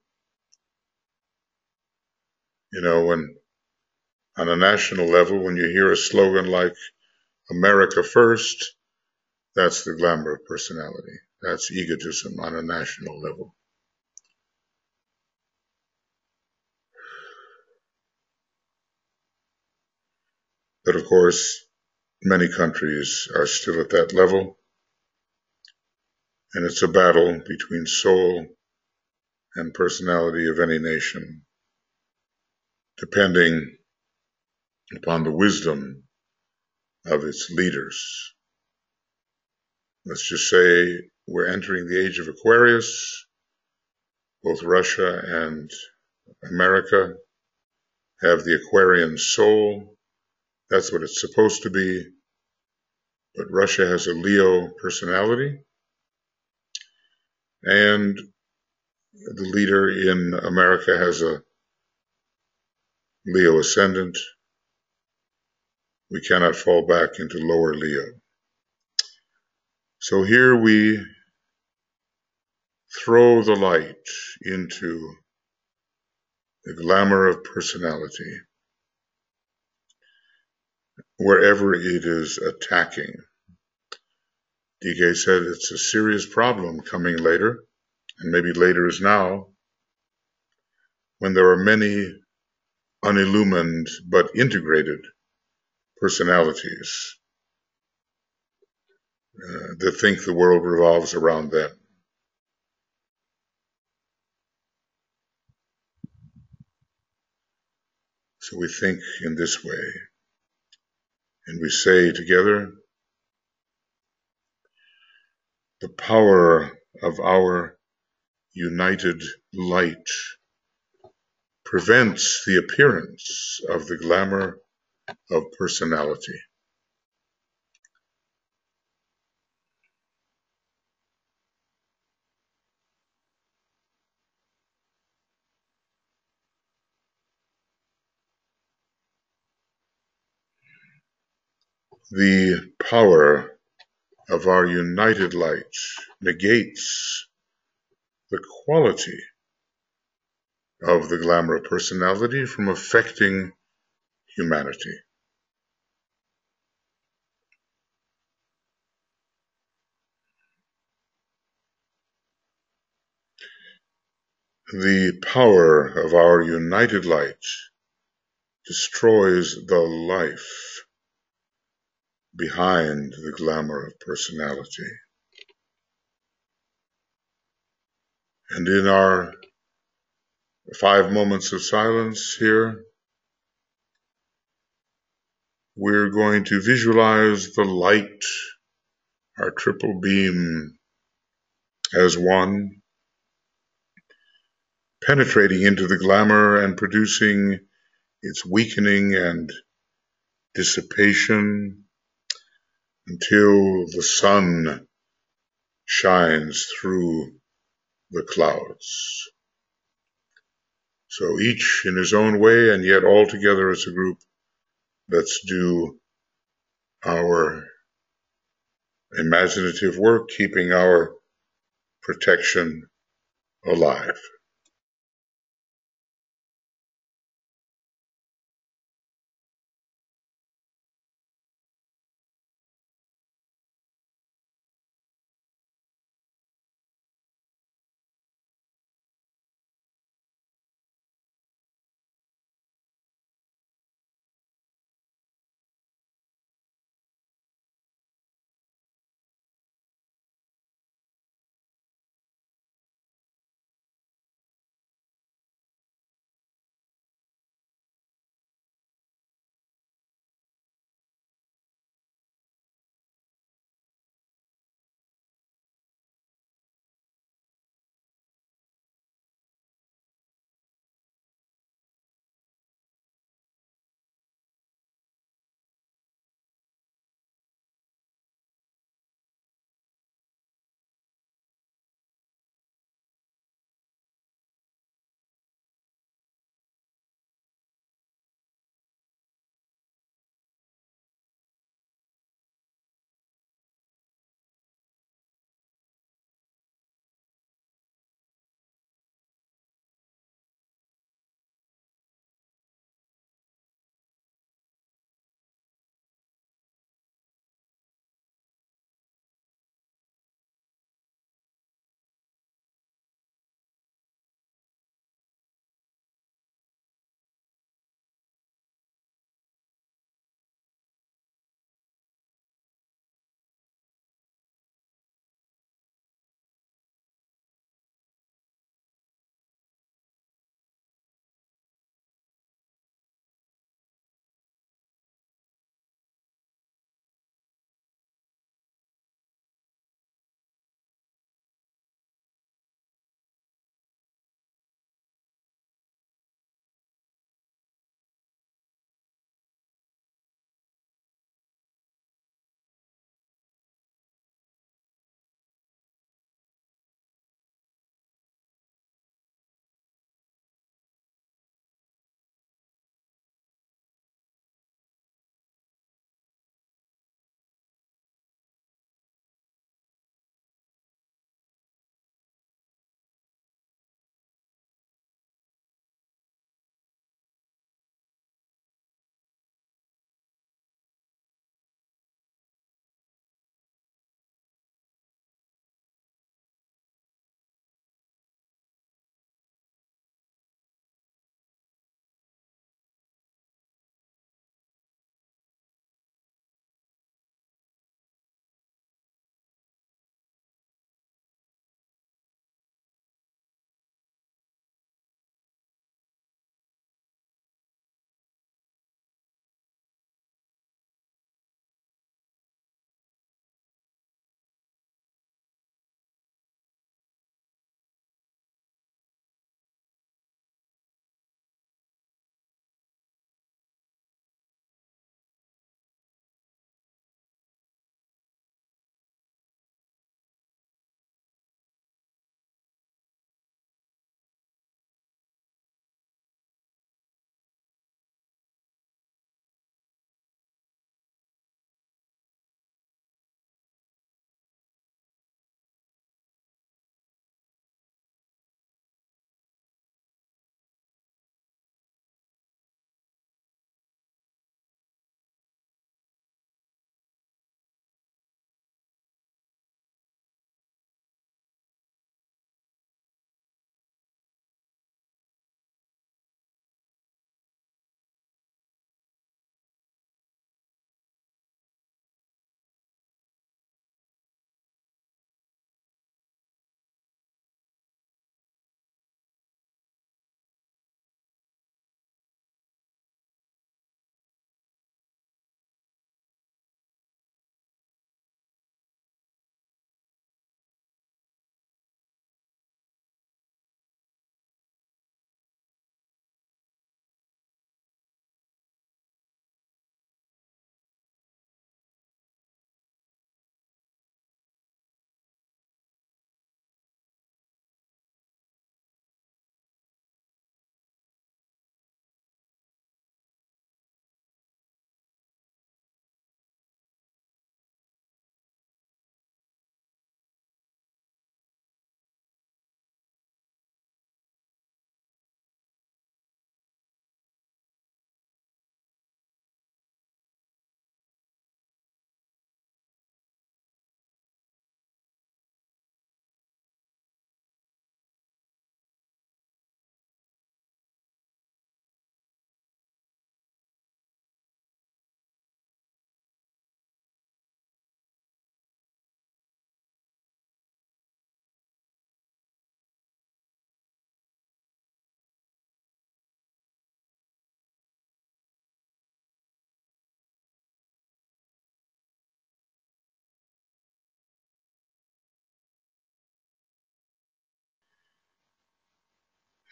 You know, when on a national level, when you hear a slogan like America First, that's the glamour of personality. That's egotism on a national level. But of course, many countries are still at that level, and it's a battle between soul and personality of any nation, depending upon the wisdom of its leaders. Let's just say we're entering the age of Aquarius. Both Russia and America have the Aquarian soul. That's what it's supposed to be. But Russia has a Leo personality, and the leader in America has a Leo ascendant. We cannot fall back into lower Leo. So here we throw the light into the glamour of personality wherever it is attacking. D K said it's a serious problem coming later, and maybe later is now, when there are many unillumined but integrated personalities uh, that think the world revolves around them. So we think in this way, and we say together, the power of our united light prevents the appearance of the glamour of personality. The power of our united light negates the quality of the glamour of personality from affecting humanity. The power of our united light destroys the life behind the glamour of personality. And in our five moments of silence here, we're going to visualize the light, our triple beam, as one, penetrating into the glamour and producing its weakening and dissipation until the sun shines through the clouds. So each in his own way, and yet all together as a group, let's do our imaginative work, keeping our protection alive.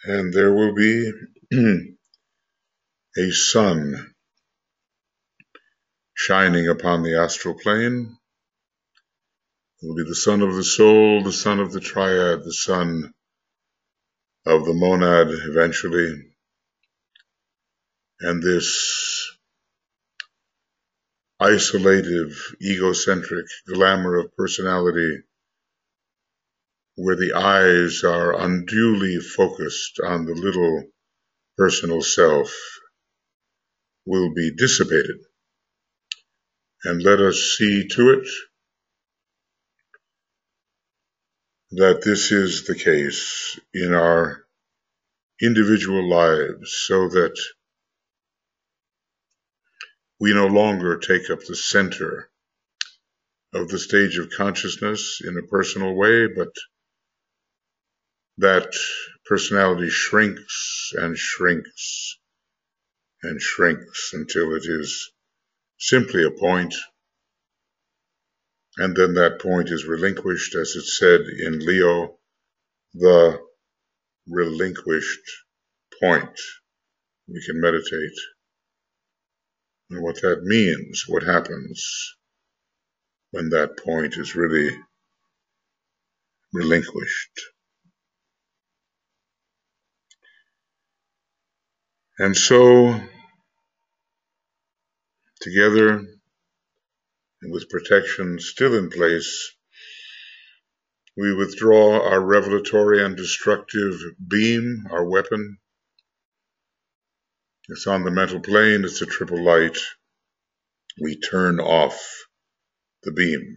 And there will be a sun shining upon the astral plane. It will be the sun of the soul, the sun of the triad, the sun of the monad eventually. And this isolative, egocentric glamour of personality, where the eyes are unduly focused on the little personal self, will be dissipated. And let us see to it that this is the case in our individual lives, so that we no longer take up the center of the stage of consciousness in a personal way, but that personality shrinks and shrinks and shrinks until it is simply a point, and then that point is relinquished, as it said in Leo, the relinquished point. We can meditate on what that means, what happens when that point is really relinquished. And so, together, and with protection still in place, we withdraw our revelatory and destructive beam, our weapon. It's on the mental plane, it's a triple light. We turn off the beam.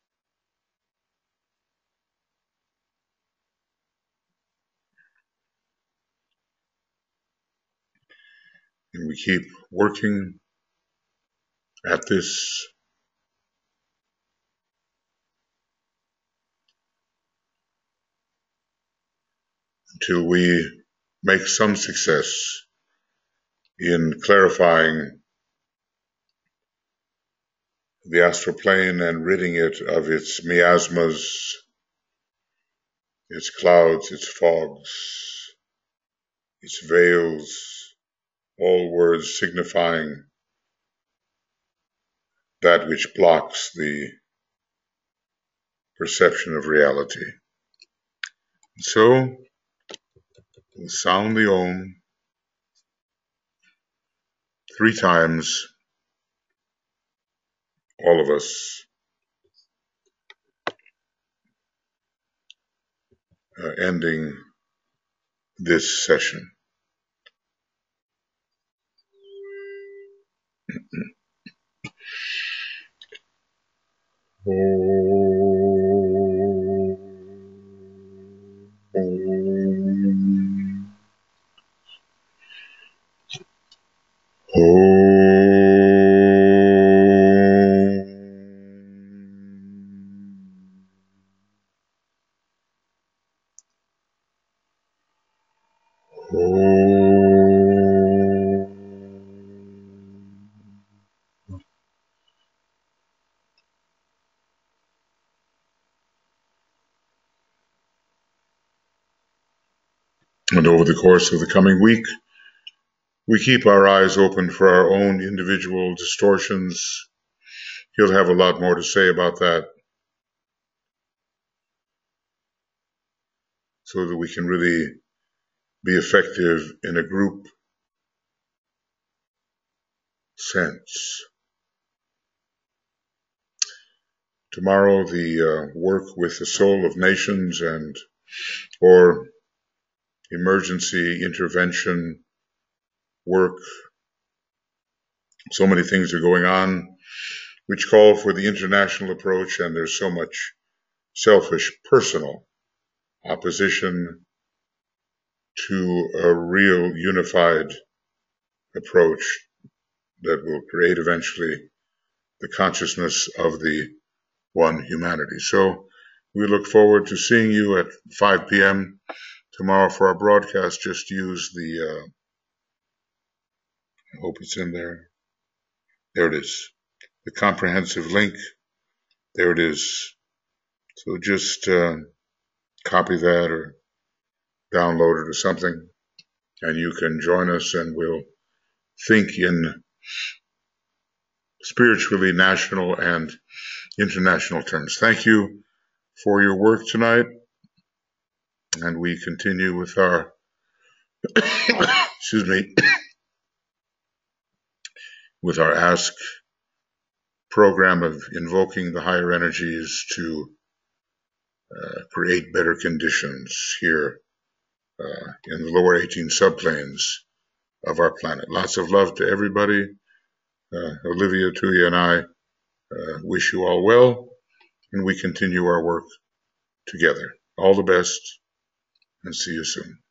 And we keep working at this until we make some success in clarifying the astral plane and ridding it of its miasmas, its clouds, its fogs, its veils, all words signifying that which blocks the perception of reality. So, we'll sound the Om three times, all of us, uh, ending this session. And over the course of the coming week, we keep our eyes open for our own individual distortions. He'll have a lot more to say about that, so that we can really be effective in a group sense. Tomorrow, the uh, work with the soul of nations and or emergency intervention work. So many things are going on which call for the international approach, and there's so much selfish personal opposition to a real unified approach that will create eventually the consciousness of the one humanity. So we look forward to seeing you at five p.m. tomorrow for our broadcast. Just use the, uh, I hope it's in there. There it is. The comprehensive link. There it is. So just uh, copy that or download it or something. and you can join us and we'll think in spiritually national and international terms. Thank you for your work tonight, and we continue with our excuse me with our Ask program of invoking the higher energies to uh, create better conditions here uh, in the lower eighteen subplanes of our planet. Lots of love to everybody. Uh, Olivia, Tuya, and I uh, wish you all well, and we continue our work together. All the best, and see you soon.